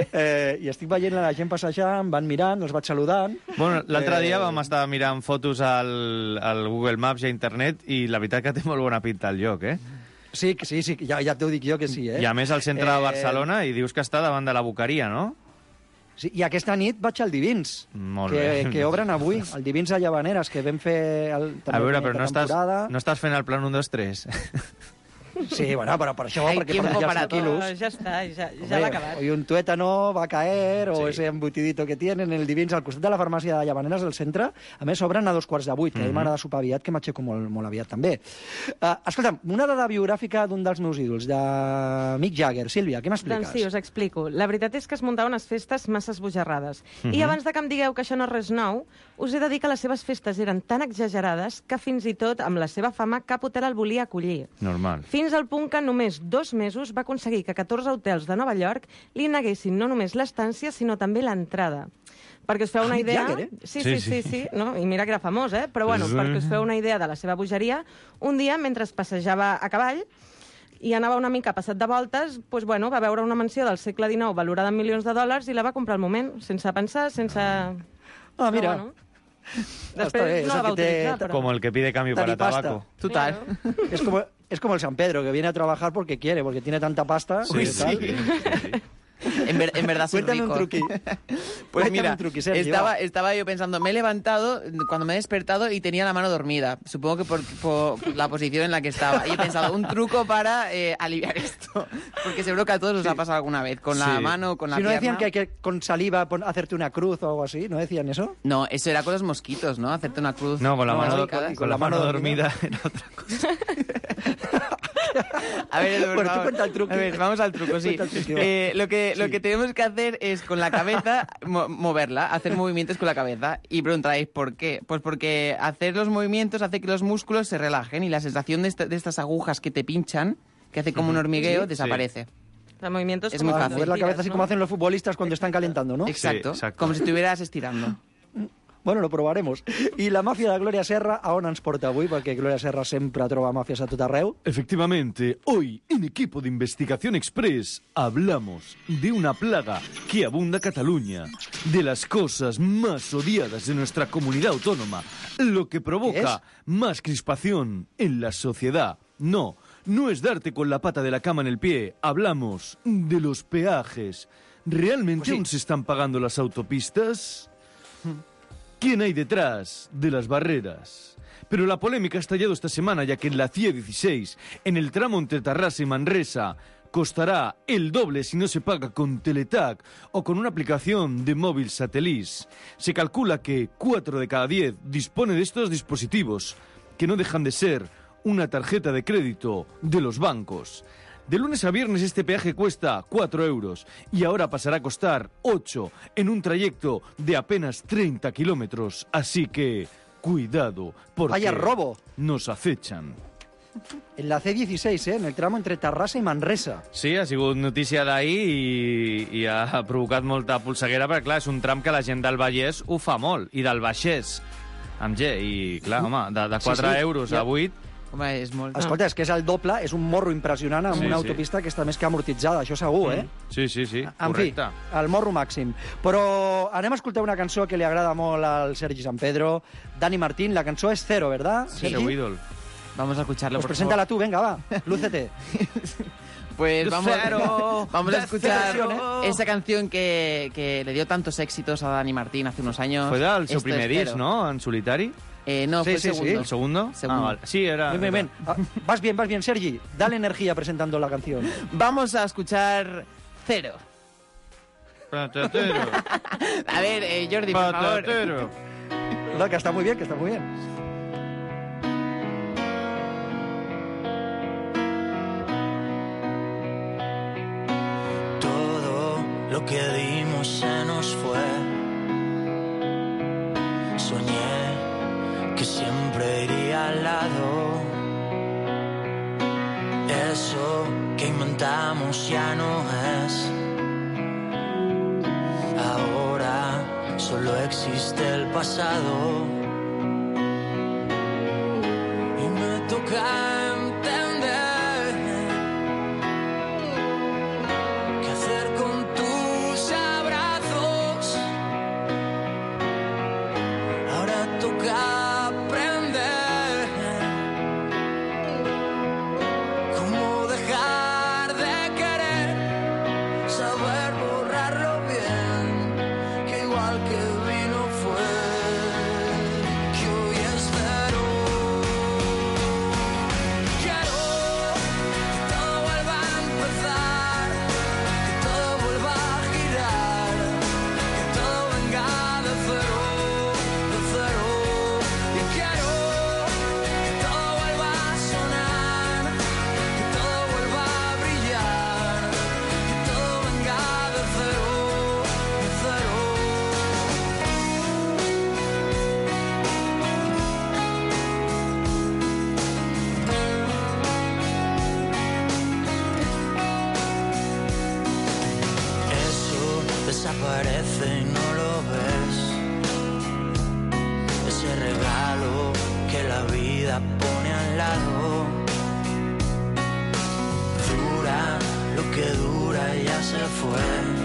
I estic veient la gent passejant, van mirant, els vaig saludant. Bueno, l'altre dia vam estar mirant fotos al Google Maps i a internet i la veritat que té molt bona pinta el lloc, Sí, ja t'ho dic jo que sí, I a més al centre de Barcelona i dius que està davant de la Boqueria, no? Sí, i aquesta nit vaig al Divins, que obren avui, el Divins a Llavaneres, que vam fer a veure, però no estàs fent el plan 1, 2, 3. Sí, bueno, però per això, perquè per ja quilos. Ja està, ja l'ha acabat. Hoy un tuétano va a caer, o ese embutidito que tienen, el Divins, al costat de la farmàcia de Llavaneres del centre. A més, obren a 7:15, que a mi m'agrada sopar aviat, que m'aixeco molt aviat, també. Escolta'm, una dada biogràfica d'un dels meus ídols, de Mick Jagger. Sílvia, què m'expliques? Doncs sí, us explico. La veritat és que es muntaven unes festes massa esbojarrades. I abans de que em digueu que això no és res nou, us he de dir que les seves festes eren tan exagerades que fins i tot, amb la seva fama, cap hotel el volia acollir. Normal. Fins és el punt que en només 2 mesos va aconseguir que 14 hotels de Nova York li neguessin no només l'estància, sinó també l'entrada. Perquè us feu una idea... Sí. No? I mira que era famós, eh? Però bueno, perquè us feu una idea de la seva bogeria, un dia, mentre es passejava a cavall, i anava una mica passat de voltes, doncs, bueno, va veure una mansió del segle XIX valorada en milions de dòlars i la va comprar al moment, sense pensar, sense... Ah, mira. Bueno. Després no la va utilitzar, però... Como el que pide cambio para tabaco. Total. Claro. Es como el San Pedro, que viene a trabajar porque quiere, porque tiene tanta pasta. Sí. En verdad soy Cuéntame rico. un truqui. Pues mira, un truqui, Sergio, estaba yo pensando, me he levantado cuando me he despertado y tenía la mano dormida. Supongo que por la posición en la que estaba. Y he pensado, un truco para aliviar esto. Porque seguro que a todos os ha pasado alguna vez, con la mano, con la pierna. ¿No decían que hay que con saliva hacerte una cruz o algo así? ¿No decían eso? No, eso era con los mosquitos, ¿no? Hacerte una cruz. No, con la mano dormida era otra cosa. A ver, Edu, bueno, tú cuenta el truco. A ver, vamos al truco, sí. Lo que tenemos que hacer es con la cabeza moverla, hacer movimientos con la cabeza. Y preguntaréis, ¿por qué? Pues porque hacer los movimientos hace que los músculos se relajen y la sensación de estas agujas que te pinchan, que hace como un hormigueo, desaparece. El movimiento es muy fácil. Mover la cabeza así como hacen los futbolistas cuando están calentando, ¿no? Exacto, como si estuvieras estirando. Bueno, lo probaremos. I la màfia de Gloria Serra, a on ens porta avui? Perquè Gloria Serra sempre troba màfies a tot arreu. Efectivamente, hoy en Equipo de Investigación Express hablamos de una plaga que abunda Cataluña, de las cosas más odiadas de nuestra comunidad autónoma, lo que provoca más crispación en la sociedad. No es darte con la pata de la cama en el pie, hablamos de los peajes. ¿Realmente aún se están pagando las autopistas? ¿Quién hay detrás de las barreras? Pero la polémica ha estallado esta semana, ya que en la CIE 16, en el tramo entre Tarrasa y Manresa, costará el doble si no se paga con Teletac o con una aplicación de móvil Satellis. Se calcula que 4 de cada 10 dispone de estos dispositivos, que no dejan de ser una tarjeta de crédito de los bancos. De lunes a viernes este peaje cuesta 4 euros y ahora pasará a costar 8 en un trayecto de apenas 30 kilómetros. Así que, cuidado, porque ¡vaya robo! Nos acechan. En la C16, en el tramo entre Tarrasa i Manresa. Sí, ha sigut notícia d'ahir i ha provocat molta polseguera, perquè clar, és un tram que la gent del Vallès ho fa molt, i del Baixès, amb G, i clar, home, de 4 euros a 8... Home, és molt... Escolta, és que és el doble, és un morro impressionant amb una autopista que està més que amortitzada, això segur, eh? Sí, correcte. En fi, el morro màxim. Però anem a escoltar una cançó que li agrada molt al Sergi San Pedro, Dani Martín, la cançó és Cero, ¿verdad? Sí, Sergi? Seu ídol. Vamos a escucharlo, pues por preséntala favor. tú, venga, va, lúcete. Pues vamos a escuchar esa canción que le dio tantos éxitos a Dani Martín hace unos años. Fue del seu primer disc, ¿no?, en solitari. No, fue el segundo. ¿El segundo? Ah, vale. Sí, era... Bien. Vas bien, Sergi. Dale energía presentando la canción. Vamos a escuchar Cero. Patatero. A ver, Jordi, por favor. No, que está muy bien, Todo lo que dimos se nos fue. Soñé que siempre iría al lado. Eso que inventamos ya no es. Ahora solo existe el pasado. Y me toca entender qué hacer con tus abrazos. Ahora toca fue.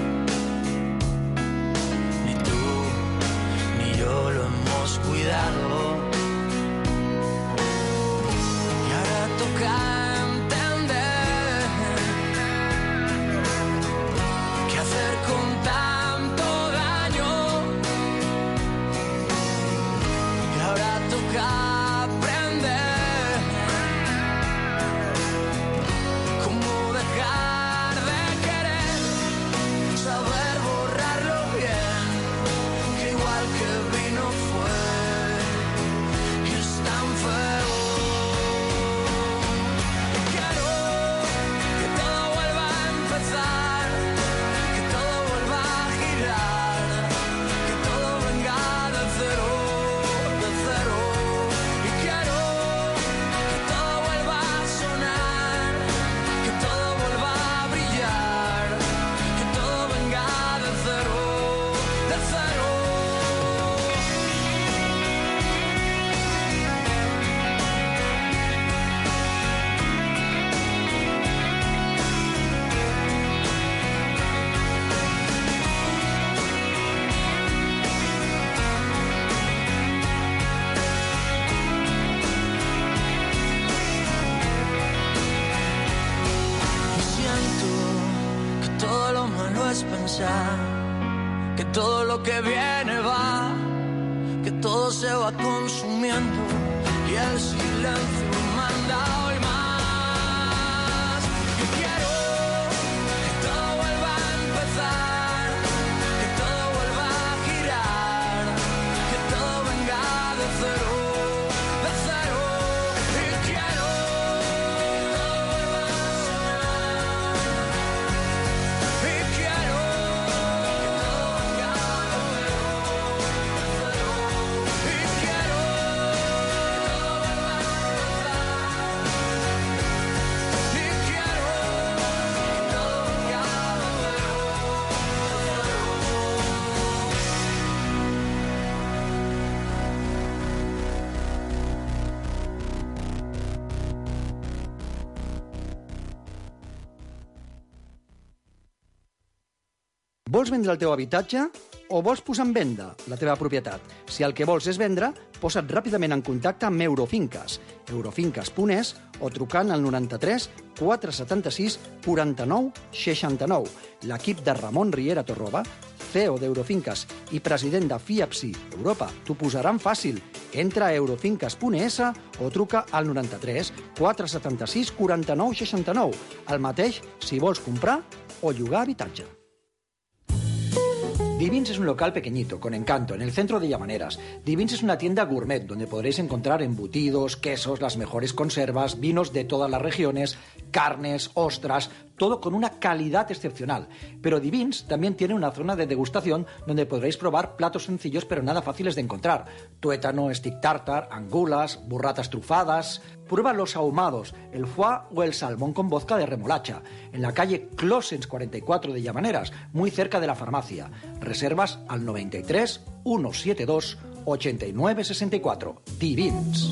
Ni tú ni yo lo hemos cuidado. Y ahora toca entender qué hacer con tanto daño. Y ahora toca aprender cómo dejar de querer, saber borrarlo bien, que igual que vino fue y es tan feo. Quiero que todo vuelva a empezar, que todo vuelva a girar, que todo venga de cero, de cero. Y quiero que todo vuelva a sonar, que todo vuelva a brillar, que todo venga de cero, de cero. Y siento que todo lo malo es pensar que todo lo que viene va, que todo se va consumiendo y el silencio manda hoy más. Yo quiero que todo vuelva a empezar, que todo vuelva a girar, que todo venga de cero, de cero. Y quiero que todo vuelva a sonar, y quiero que todo venga de cero, de cero. Y quiero que todo vuelva a empezar, y quiero que todo venga de cero, de cero. Vols vendre el teu habitatge o vols posar en venda la teva propietat? Si el que vols és vendre, posa't ràpidament en contacte amb Eurofinques, eurofinques.es o trucant al 93 476 49 69. L'equip de Ramon Riera Torroba, CEO d'Eurofinques i president de FIAPSI Europa, t'ho posaran fàcil. Entra a eurofinques.es o truca al 93 476 49 69. El mateix si vols comprar o llogar habitatge. Divins es un local pequeñito, con encanto, en el centro de Llamaneras. Divins es una tienda gourmet donde podréis encontrar embutidos, quesos, las mejores conservas, vinos de todas las regiones, carnes, ostras, todo con una calidad excepcional. Pero Divins también tiene una zona de degustación donde podréis probar platos sencillos pero nada fáciles de encontrar. Tuétano, stick tartar, angulas, burratas trufadas. Prueba los ahumados, el foie o el salmón con vodka de remolacha. En la calle Closens 44 de Llamaneras, muy cerca de la farmacia. Reservas al 93 172 89 64. Divins.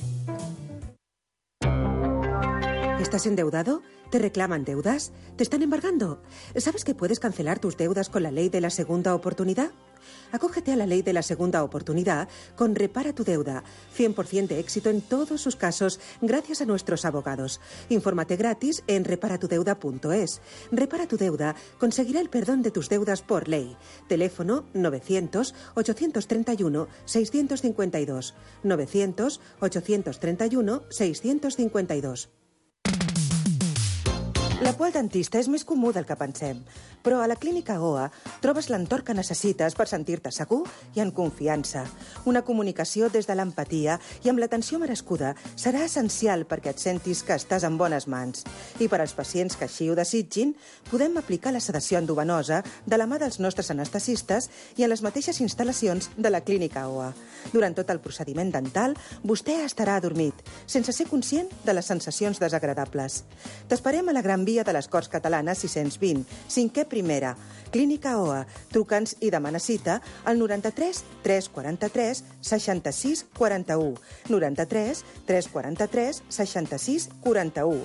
¿Estás endeudado? ¿Te reclaman deudas? ¿Te están embargando? ¿Sabes que puedes cancelar tus deudas con la ley de la segunda oportunidad? Acógete a la ley de la segunda oportunidad con Repara tu Deuda. 100% de éxito en todos sus casos gracias a nuestros abogados. Infórmate gratis en reparatudeuda.es. Repara tu Deuda conseguirá el perdón de tus deudas por ley. Teléfono 900-831-652. 900-831-652. La por al dentista és més comú del que pensem, però a la Clínica Goa trobes l'entorn que necessites per sentir-te segur i en confiança. Una comunicació des de l'empatia i amb l'atenció merescuda serà essencial perquè et sentis que estàs en bones mans. I per als pacients que així ho desitgin, podem aplicar la sedació endovenosa de la mà dels nostres anestesistes i en les mateixes instal·lacions de la Clínica Goa. Durant tot el procediment dental, vostè estarà adormit, sense ser conscient de les sensacions desagradables. T'esperem a la Gran Via de les Corts Catalanes 620, 5è primera. Clínica OA. Truca'ns i demana cita al 93 343 66 41. 93 343 66 41.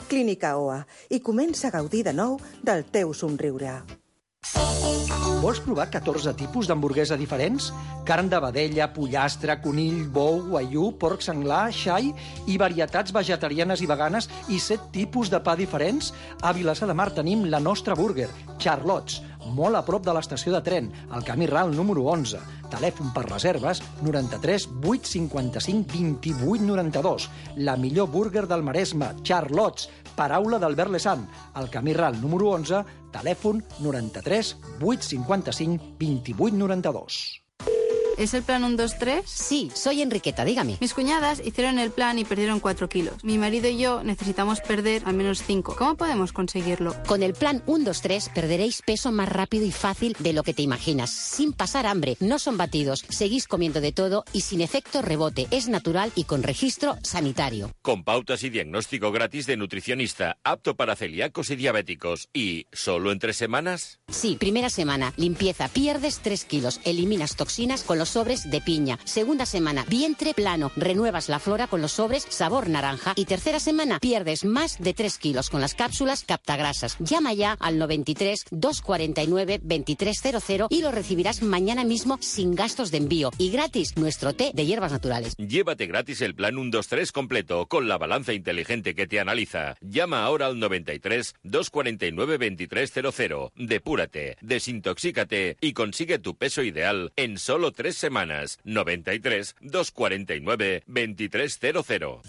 Clínica OA, i comença a gaudir de nou del teu somriure. Vols provar 14 tipus d'hamburguesa diferents? Carn de vedella, pollastre, conill, bou, guaiú, porc senglar, xai i varietats vegetarianes i veganes i 7 tipus de pa diferents? A Vilassar de Mar tenim la nostra burger, Charlots, molt a prop de l'estació de tren, al camí ral número 11. Telèfon per reserves 93 855 28 92. La millor burger del Maresme, Charlots, paraula d'Albert Lesan. Al camí ral número 11, telèfon 93 855 28 92. ¿Es el plan 1, 2, 3? Sí, soy Enriqueta, dígame. Mis cuñadas hicieron el plan y perdieron 4 kilos. Mi marido y yo necesitamos perder al menos 5. ¿Cómo podemos conseguirlo? Con el plan 1, 2, 3 perderéis peso más rápido y fácil de lo que te imaginas, sin pasar hambre. No son batidos, seguís comiendo de todo y sin efecto rebote. Es natural y con registro sanitario. Con pautas y diagnóstico gratis de nutricionista, apto para celíacos y diabéticos. ¿Y solo en 3 semanas? Sí, primera semana, limpieza, pierdes 3 kilos, eliminas toxinas con los sobres de piña. Segunda semana, vientre plano, renuevas la flora con los sobres sabor naranja. Y tercera semana, pierdes más de 3 kilos con las cápsulas captagrasas. Llama ya al 93 249 2300 y lo recibirás mañana mismo sin gastos de envío. Y gratis, nuestro té de hierbas naturales. Llévate gratis el plan 1, 2, 3 completo con la balanza inteligente que te analiza. Llama ahora al 93 249 2300. Depúrate, desintoxícate y consigue tu peso ideal en solo 3 semanas. 93 249 2300.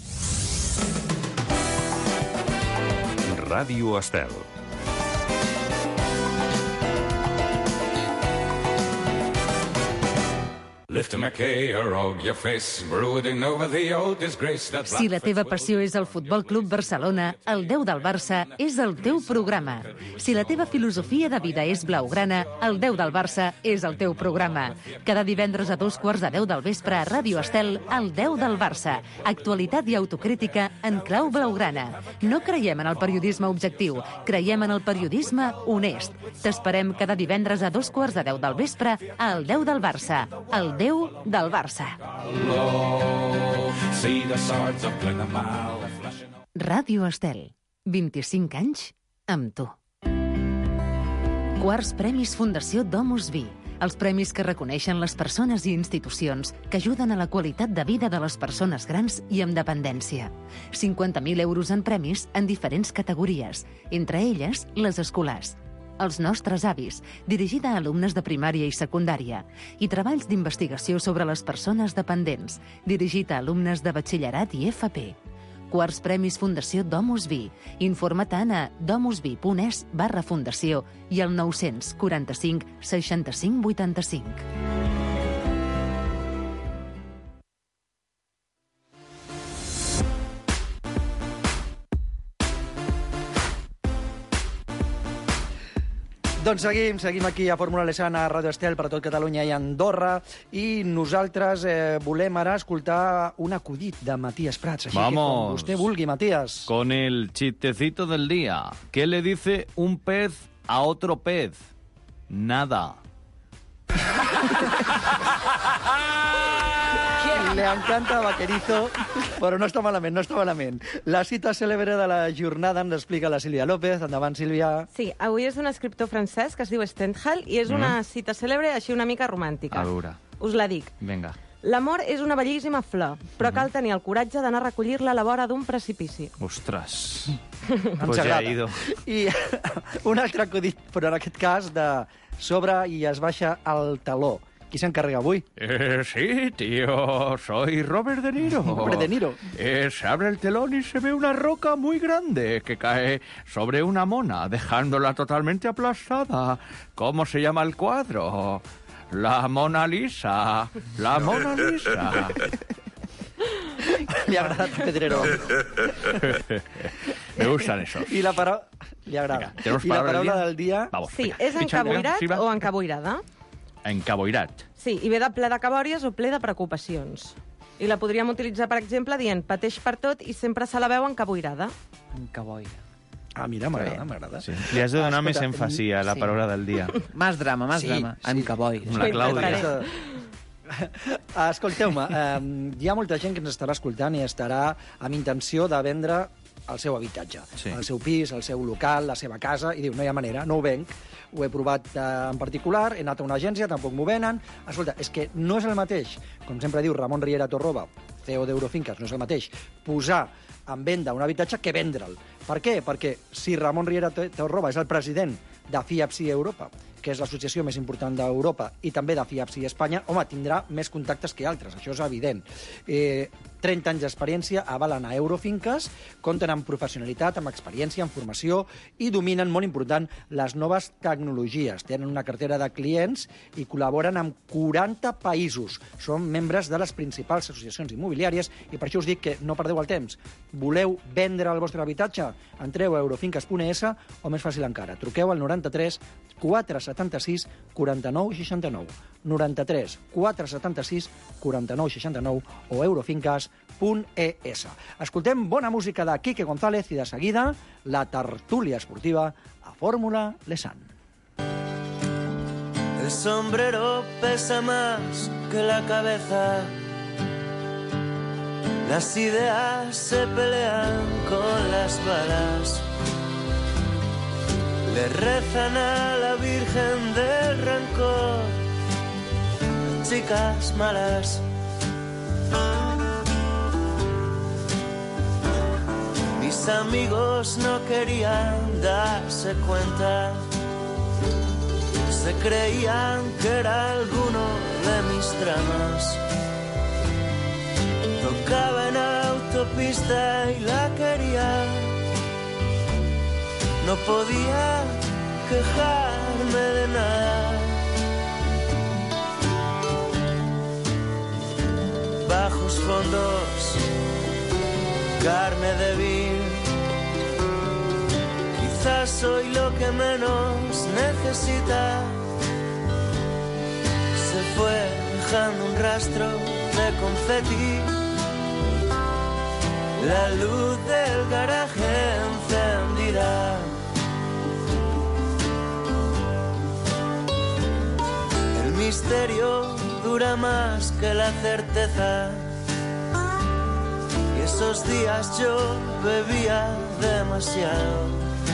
Ràdio Estel. Si la teva passió és el Futbol Club Barcelona, el 10 del Barça és el teu programa. Si la teva filosofia de vida és blaugrana, el 10 del Barça és el teu programa. Cada divendres a 2:15 del vespre a Ràdio Estel, el 10 del Barça. Actualitat i autocrítica en clau blaugrana. No creiem en el periodisme objectiu, creiem en el periodisme honest. T'esperem cada divendres a 2:15 del vespre al 10 del Barça. El 10 del Barça. Ràdio Estel. 25 anys amb tu. Quarts Premis Fundació Domus Vi. Els premis que reconeixen les persones i institucions que ajuden a la qualitat de vida de les persones grans i amb dependència. 50.000 euros en premis en diferents categories, entre elles les escolars. Els nostres avis, dirigida a alumnes de primària i secundària, i treballs d'investigació sobre les persones dependents, dirigit a alumnes de batxillerat i FP. Quarts Premis Fundació Domus Vi. Informa-te'n a domusvi.es/fundació i al 945 65 85. Doncs seguim aquí a Fórmula Lesana, a Ràdio Estel, per a tot Catalunya i Andorra, i nosaltres volem ara escoltar un acudit de Matías Prats. Així que com vostè vulgui, Matías. Con el chistecito del día. ¿Qué le dice un pez a otro pez? Nada. Le encanta Vaquerizo, però no està malament, no està malament. La cita cèlebre de la jornada ens l'explica la Sílvia López. Endavant, Sílvia. Sí, avui és d'un escriptor francès que es diu Stendhal i és una cita cèlebre així una mica romàntica. A veure. Us la dic. Vinga. L'amor és una bellíssima flor, però cal tenir el coratge d'anar a recollir-la a la vora d'un precipici. Ostres. Ens agrada. I un altre acudit, però en aquest cas de sobre i es baixa el taló. ¿Qui s'encarrega avui? Sí, tío, soy Robert De Niro. Robert De Niro. Se abre el telón y se ve una roca muy grande que cae sobre una mona, dejándola totalmente aplastada. ¿Cómo se llama el cuadro? La Mona Lisa. La Mona Lisa. Li ha agradat Pedrero. Me gustan esos. I la paraula... Li agrada. Venga, I la paraula del dia... Vamos, sí, és encaboirat o encaboirada? Encaboirat. Sí, i ve de ple de cabòries o ple de preocupacions. I la podríem utilitzar, per exemple, dient pateix per tot i sempre se la veu encaboirada. Encaboira. Ah, mira, m'agrada, m'agrada. Sí. Li has de donar més èmfasi a la paraula del dia. Más drama, más drama. Encaboira. La Clàudia. Escolteu-me, hi ha molta gent que ens estarà escoltant i estarà amb intenció de vendre el seu habitatge, Sí. el seu pis, el seu local, la seva casa, i diu, no hi ha manera, no ho venc, ho he provat en particular, he anat a una agència, tampoc m'ho venen. Escolta, és que no és el mateix, com sempre diu Ramon Riera Torroba, CEO d'Eurofinques, no és el mateix posar en venda un habitatge que vendre'l. Per què? Perquè si Ramon Riera Torroba és el president de FIAPSI Europa, que és l'associació més important d'Europa, i també de FIAPSI Espanya, home, tindrà més contactes que altres, això és evident. 30 anys d'experiència avalen a Eurofinques, compten amb professionalitat, amb experiència, amb formació i dominen, molt important, les noves tecnologies. Tenen una cartera de clients i col·laboren amb 40 països. Són membres de les principals associacions immobiliàries i per això us dic que no perdeu el temps. Voleu vendre el vostre habitatge? Entreu a eurofinques.es o, més fàcil encara, truqueu al 93 476 49 69. 93 476 49 69 o eurofinques.es. Escoltem bona música de Quique González i de seguida la tertúlia esportiva a Fórmula Lesan. El sombrero pesa más que la cabeza. Las ideas se pelean con las balas. Le rezan a la Virgen del Rencor, chicas malas. Mis amigos no querían darse cuenta, se creían que era alguno de mis dramas. Tocaba en autopista y la quería, no podía quejarme de nada. Bajos fondos, carne débil, quizás soy lo que menos necesita. Se fue dejando un rastro de confeti, la luz del garaje encendida. El misterio dura más que la certeza, y esos días yo bebía demasiado.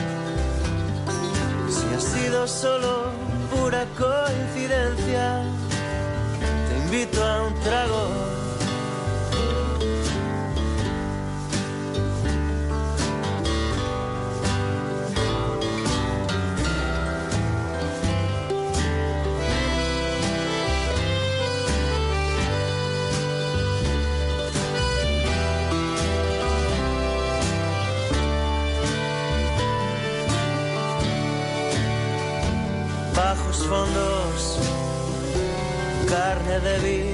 Si ha sido solo pura coincidencia, te invito a un trago. Bajos fondos, carne débil,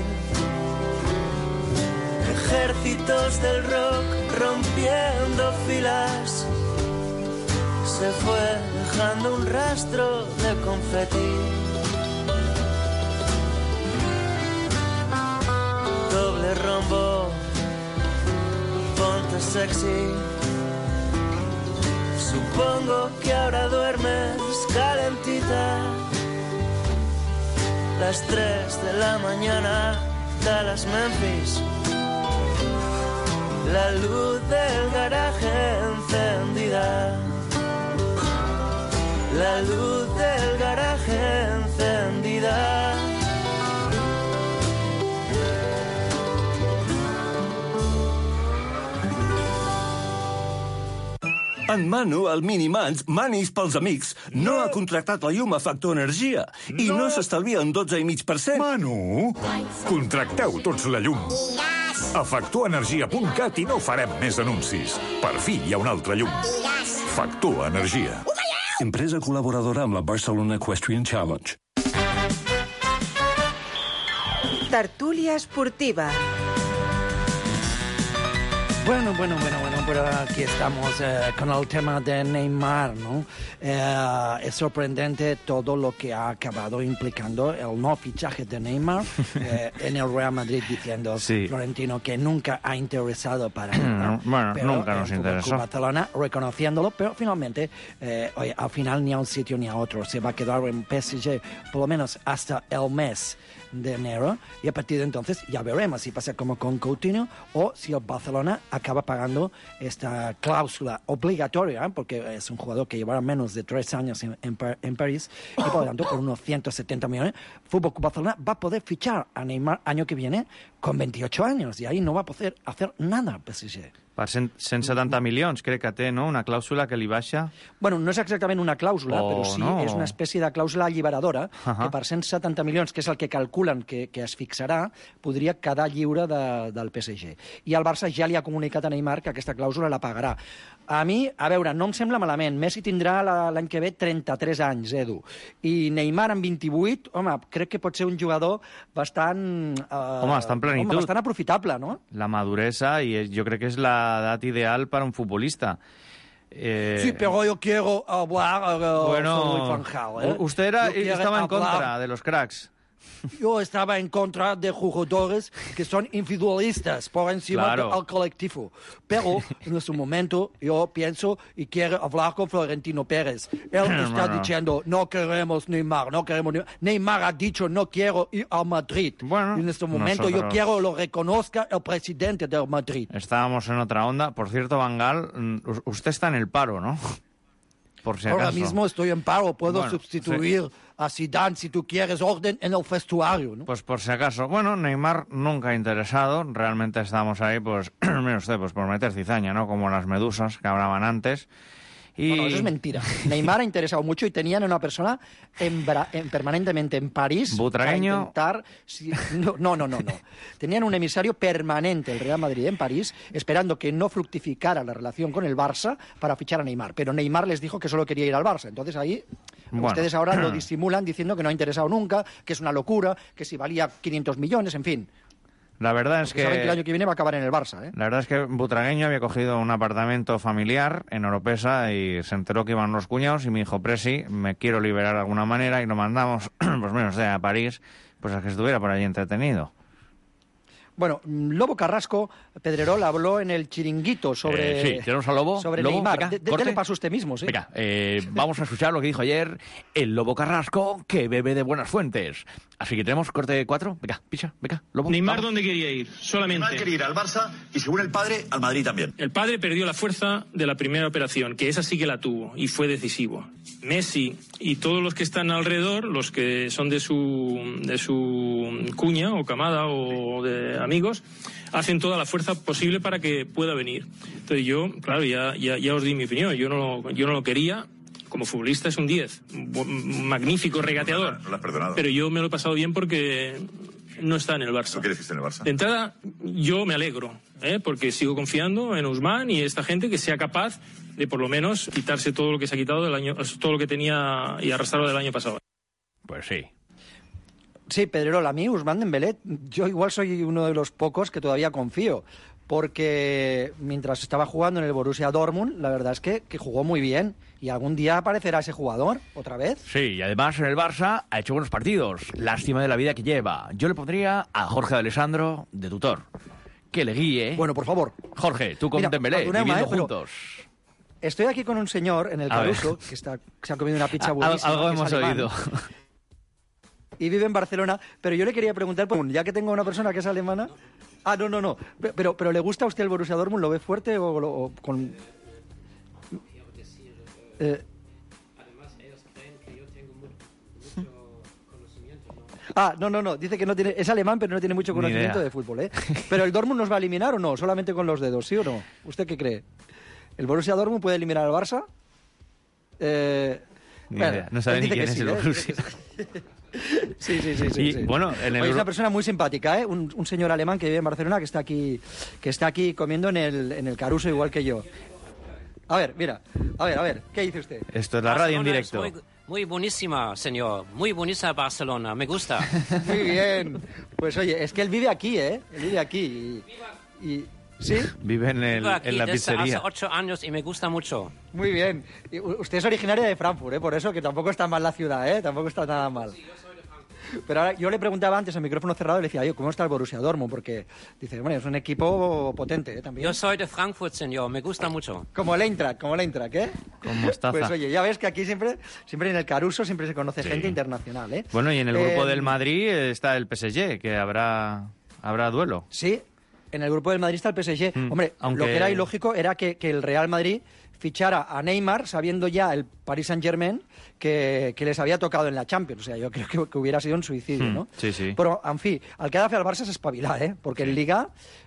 ejércitos del rock rompiendo filas. Se fue dejando un rastro de confeti. Doble rombo, ponte sexy. Supongo que ahora duermes calentita. Las 3 de la mañana, Dallas, Memphis. La luz del garaje encendida. La luz del garaje encendida. En Manu, el Minimans, Manis pels amics, no ha contractat la llum a Factor Energia i no s'estalvia un 12,5%. Manu, contracteu tots la llum. A factorenergia.cat i no farem més anuncis. Per fi hi ha una altra llum. Factor Energia. Empresa col·laboradora amb la Barcelona Equestrian Challenge. Tertúlia esportiva. Bueno, pero aquí estamos con el tema de Neymar, ¿no? Es sorprendente todo lo que ha acabado implicando el no fichaje de Neymar en el Real Madrid, diciendo Florentino que nunca ha interesado para nada. Bueno, pero nunca nos interesó. Barcelona reconociéndolo, pero finalmente, oye, al final ni a un sitio ni a otro. Se va a quedar en PSG por lo menos hasta el mes de enero, y a partir de entonces ya veremos si pasa como con Coutinho o si el Barcelona acaba pagando esta cláusula obligatoria, porque es un jugador que llevará menos de 3 años en París, y por lo tanto, por unos 170 millones, Fútbol Club Barcelona va a poder fichar a Neymar año que viene con 28 años, y ahí no va a poder hacer nada el PSG. Per 170 milions, crec que té, no?, una clàusula que li baixa. Bueno, no és exactament una clàusula, però sí no. És una espècie de clàusula alliberadora que per 170 milions, que és el que calculen que es fixarà, podria quedar lliure del PSG. I el Barça ja li ha comunicat a Neymar que aquesta clàusula la pagarà. A mi, a veure, no em sembla malament. Messi tindrà l'any que ve 33 anys, Edu. I Neymar amb 28, home, crec que pot ser un jugador bastant... Home, està en plenitud. Home, bastant aprofitable, no? La maduresa, i jo crec que és l'edat ideal per a un futbolista. Sí, pero yo quiero hablar sobre Van Gaal. Usted estaba en contra de los cracks. Yo estaba en contra de jugadores que son individualistas por encima del colectivo. Pero en este momento yo pienso y quiero hablar con Florentino Pérez. Él está diciendo, no queremos Neymar, no queremos Neymar. Neymar ha dicho, no quiero ir a Madrid. Bueno, y en este momento yo quiero lo reconozca el presidente del Madrid. Estábamos en otra onda. Por cierto, Van Gaal, usted está en el paro, ¿no? Por si acaso. Ahora mismo estoy en paro, puedo sustituir a Zidane si tú quieres orden en el vestuario, ¿no? Pues por si acaso. Bueno, Neymar nunca ha interesado, realmente estamos ahí, pues, mire usted, pues por meter cizaña, ¿no? Como las medusas que hablaban antes. Y... No, eso es mentira. Neymar ha interesado mucho y tenían a una persona permanentemente en París. ¿Butragueño? Para intentar... No. Tenían un emisario permanente, el Real Madrid, en París, esperando que no fructificara la relación con el Barça para fichar a Neymar. Pero Neymar les dijo que solo quería ir al Barça. Entonces ahí... Bueno. Ustedes ahora lo disimulan diciendo que no ha interesado nunca, que es una locura, que si valía 500 millones, en fin. La verdad es que... Saben que el año que viene va a acabar en el Barça, ¿eh? La verdad es que Butragueño había cogido un apartamento familiar en Oropesa y se enteró que iban los cuñados y me dijo, Presi, me quiero liberar de alguna manera, y lo mandamos, pues menos a París, pues a que estuviera por allí entretenido. Bueno, Lobo Carrasco, Pedrerol, habló en el Chiringuito sobre, sí, tenemos al Lobo. Sobre Lobo, Neymar. venga, Dele paso usted mismo, ¿sí? Venga, vamos a escuchar lo que dijo ayer el Lobo Carrasco, que bebe de buenas fuentes. Así que tenemos corte 4. Venga, picha, venga, Lobo. Neymar, vamos. ¿dónde quería ir? Solamente. Neymar quería ir al Barça y, según el padre, al Madrid también. El padre perdió la fuerza de la primera operación, que esa sí que la tuvo y fue decisivo. Messi y todos los que están alrededor, los que son de su cuña o camada o de amigos, hacen toda la fuerza posible para que pueda venir. Entonces yo, claro, ya os di mi opinión. Yo no lo quería. Como futbolista es un 10. Magnífico regateador. No lo has perdonado. Pero yo me lo he pasado bien porque no está en el Barça. ¿No quieres que esté en el Barça? De entrada, yo me alegro, porque sigo confiando en Ousmane y esta gente que sea capaz de por lo menos quitarse todo lo que se ha quitado del año, todo lo que tenía y arrastrarlo del año pasado. Pues sí. Sí, Pedrerol, a mí Ousmane Dembélé, yo igual soy uno de los pocos que todavía confío, porque mientras estaba jugando en el Borussia Dortmund, la verdad es que jugó muy bien, y algún día aparecerá ese jugador, otra vez. Sí, y además en el Barça ha hecho buenos partidos. Lástima de la vida que lleva. Yo le pondría a Jorge de Alessandro de tutor, que le guíe. Bueno, por favor. Jorge, tú con Dembélé, viviendo juntos. Estoy aquí con un señor en el Caruso, que se ha comido una pizza buenísima. Algo hemos oído. Y vive en Barcelona, pero yo le quería preguntar, ya que tengo una persona que es alemana... Ah, no. Pero ¿le gusta a usted el Borussia Dortmund? ¿Lo ve fuerte o con...? Además, ellos creen que yo tengo mucho conocimiento. ¿No? No. Dice que no tiene... Es alemán, pero no tiene mucho conocimiento de fútbol, ¿eh? ¿Pero el Dortmund nos va a eliminar o no? ¿Solamente con los dedos, sí o no? ¿Usted qué cree? ¿El Borussia Dortmund puede eliminar al Barça? Bueno, no sabe ni quién es el Borussia. Sí. Bueno, es una persona muy simpática, ¿eh? Un señor alemán que vive en Barcelona que está aquí comiendo en el Caruso igual que yo. A ver, mira. A ver, ¿qué dice usted? Esto es la radio en directo. Muy buenísima, señor. Muy bonita Barcelona, me gusta. Muy bien. Pues oye, es que él vive aquí, ¿eh? Él vive aquí y ¿sí? Vive en la pizzería. Hace 8 años y me gusta mucho. Muy bien. Y usted es originaria de Frankfurt, ¿eh? Por eso que tampoco está mal la ciudad, ¿eh? Tampoco está nada mal. Sí, yo soy de Frankfurt. Pero ahora yo le preguntaba antes, al micrófono cerrado, y le decía, oye, ¿cómo está el Borussia Dortmund? Porque dice, bueno, es un equipo potente, ¿eh? También. Yo soy de Frankfurt, señor. Me gusta mucho. Como el Eintracht, ¿eh? Como mostaza. Pues oye, ya ves que aquí siempre en el Caruso siempre se conoce gente internacional, ¿eh? Bueno, y en el grupo del Madrid está el PSG, que habrá duelo. Sí. En el grupo del Madrid está el PSG. Hombre, lo que era ilógico era que el Real Madrid fichara a Neymar sabiendo ya el Paris Saint-Germain que les había tocado en la Champions. O sea, yo creo que hubiera sido un suicidio, ¿no? Sí, sí. Pero, en fi, el que ha de fer el Barça és espavilar, porque en Liga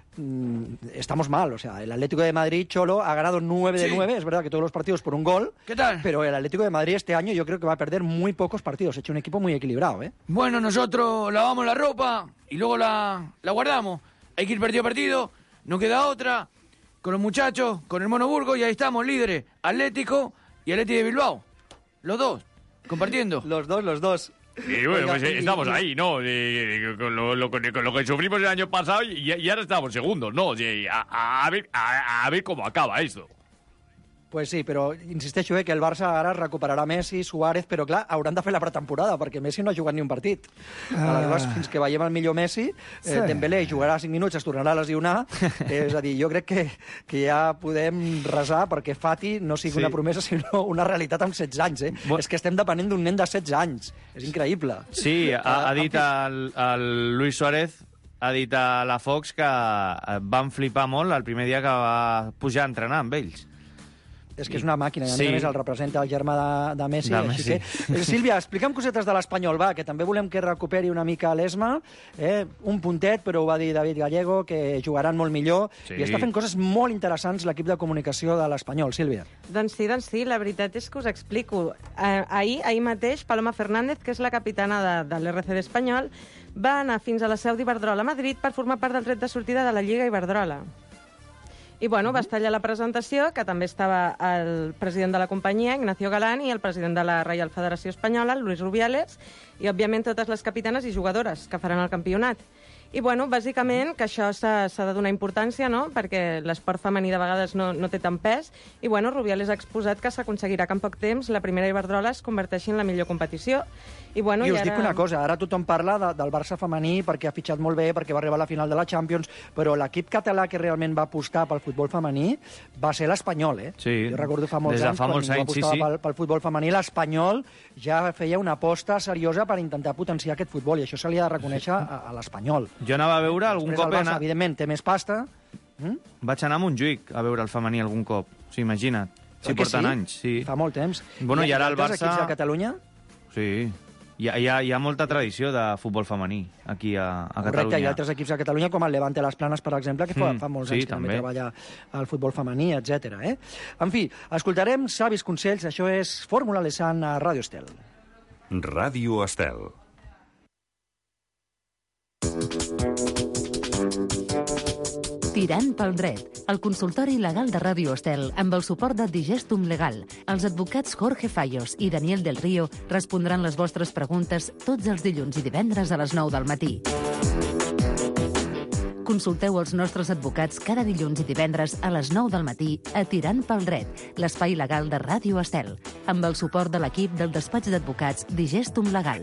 estamos mal. O sea, el Atlético de Madrid, Cholo, ha ganado 9 de 9. Es verdad que todos los partidos por un gol. ¿Qué tal? Pero el Atlético de Madrid este año yo creo que va a perder muy pocos partidos. Ha hecho un equipo muy equilibrado, Bueno, nosotros lavamos la ropa y luego la guardamos. Hay que ir partido a partido, no queda otra. Con los muchachos, con el Mono Burgos, y ahí estamos, líderes. Atlético y Atlético de Bilbao. Los dos, compartiendo. Los dos. Y bueno, pues estamos ahí, ¿no? Con lo que sufrimos el año pasado y ahora estamos segundos, ¿no? A ver cómo acaba esto. Pues sí, però insisteixo que el Barça ara recuperarà Messi, Suárez, però clar, hauran de fer la pretemporada, perquè Messi no ha jugat ni un partit. Aleshores, fins que veiem el millor Messi, Dembélé jugarà 5 minuts, es tornarà a lesionar. És a dir, jo crec que ja podem resar perquè Fati no sigui una promesa, sinó una realitat amb 16 anys. És que estem depenent d'un nen de 16 anys. És increïble. Sí, ha dit el Luis Suárez, ha dit a la Fox que van flipar molt el primer dia que va pujar a entrenar amb ells. És que és una màquina, i a més el representa el germà de Messi. Així que... Sílvia, explica'm cosetes de l'Espanyol, va, que també volem que recuperi una mica l'Esma. Un puntet, però ho va dir David Gallego, que jugaran molt millor. I està fent coses molt interessants l'equip de comunicació de l'Espanyol. Sílvia. Doncs sí, la veritat és que us explico. Ahir mateix, Paloma Fernández, que és la capitana de l'RCD Espanyol, va anar fins a la seu d'Iberdrola a Madrid per formar part del tret de sortida de la Lliga Iberdrola. I bueno, va estar allà la presentació, que també estava el president de la companyia, Ignacio Galán, i el president de la Reial Federació Espanyola, Luis Rubiales, i òbviament totes les capitanes i jugadores que faran el campionat. I bueno, bàsicament que això s'ha de donar importància, no?, perquè l'esport femení de vegades no té tant pes, i bueno, Rubiales ha exposat que s'aconseguirà que en poc temps la primera Iberdrola es converteixi en la millor competició. I bueno, I us dic una cosa, ara tothom parla del Barça femení perquè ha fitxat molt bé, perquè va arribar a la final de la Champions, però l'equip català que realment va apostar pel futbol femení va ser l'Espanyol, Sí. Jo recordo fa molts anys, quan va apostar pel futbol femení, l'Espanyol ja feia una aposta seriosa per intentar potenciar aquest futbol, i això se li ha de reconèixer a l'Espanyol. Jo anava a veure algun cop... El Barça, evidentment, té més pasta. Vaig anar a Montjuïc a veure el femení algun cop. Sí, imagina't. Si porten anys, sí. Fa molt temps. Bueno, i ara el Barça... equips de Catalunya? Sí. Hi ha molta tradició de futbol femení aquí a Catalunya. Correcte, hi ha altres equips de Catalunya, com el Levante Las Planes, per exemple, que fa molts anys que també treballa al futbol femení, etc. En fi, escoltarem savis consells. Això és Fórmula Lesan a Ràdio Estel. Ràdio Estel. Tirant pel dret, el consultori legal de Ràdio Estel, amb el suport de Digestum Legal. Els advocats Jorge Fallos i Daniel del Río respondran les vostres preguntes tots els dilluns i divendres a les 9 del matí. Consulteu els nostres advocats cada dilluns i divendres a les 9 del matí a Tirant pel dret, l'espai legal de Ràdio Estel, amb el suport de l'equip del despatx d'advocats Digestum Legal.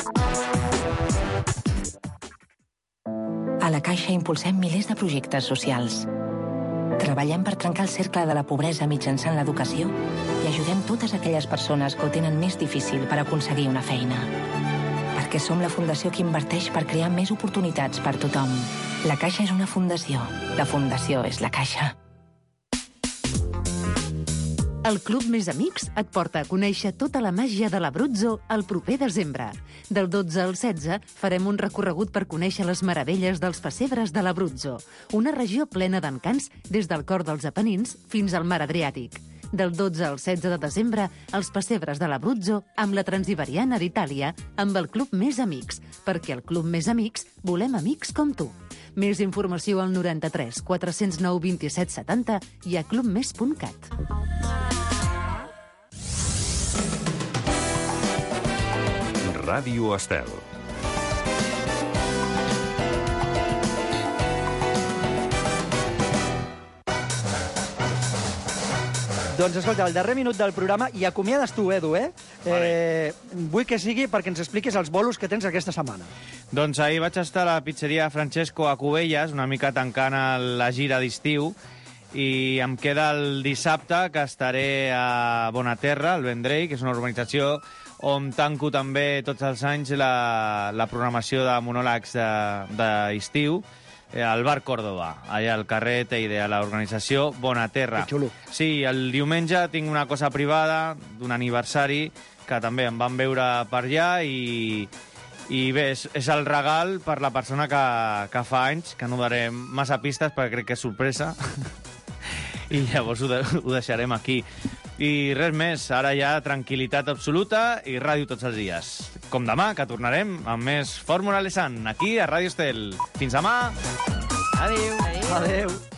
A la Caixa impulsem milers de projectes socials. Treballem per trencar el cercle de la pobresa mitjançant l'educació i ajudem totes aquelles persones que ho tenen més difícil per aconseguir una feina. Perquè som la fundació que inverteix per crear més oportunitats per tothom. La Caixa és una fundació. La fundació és la Caixa. El Club Més Amics et porta a conèixer tota la màgia de l'Abruzzo el proper desembre. Del 12 al 16 farem un recorregut per conèixer les meravelles dels pessebres de l'Abruzzo, una regió plena d'encants des del cor dels Apenins fins al mar Adriàtic. Del 12 al 16 de desembre, els pessebres de l'Abruzzo amb la Transiberiana d'Itàlia amb el Club Més Amics, perquè al Club Més Amics volem amics com tu. Més informació al 93 409 27 70 i a clubmes.cat. Ràdio Estel. Doncs escolta, el darrer minut del programa, i acomiades tu, Edu, vull que sigui perquè ens expliquis els bolos que tens aquesta setmana. Doncs ahir vaig estar a la pizzeria Francesco a Cubelles, una mica tancant la gira d'estiu, i em queda el dissabte, que estaré a Bonaterra, al Vendrell, que és una urbanització on tanco també tots els anys la programació de monòlegs d'estiu, al Bar Córdoba, allà al carrer Teide, a l'organització Bonaterra. Que xulo. Sí, el diumenge tinc una cosa privada d'un aniversari que també em van veure per allà i bé, és el regal per la persona que fa anys, que no daré massa pistes perquè crec que és sorpresa. I llavors ho deixarem aquí. I res més, ara ja tranquil·litat absoluta i ràdio tots els dies. Com demà, que tornarem amb més Fórmula Lesan, aquí a Ràdio Estel. Fins demà! Adéu! Adéu!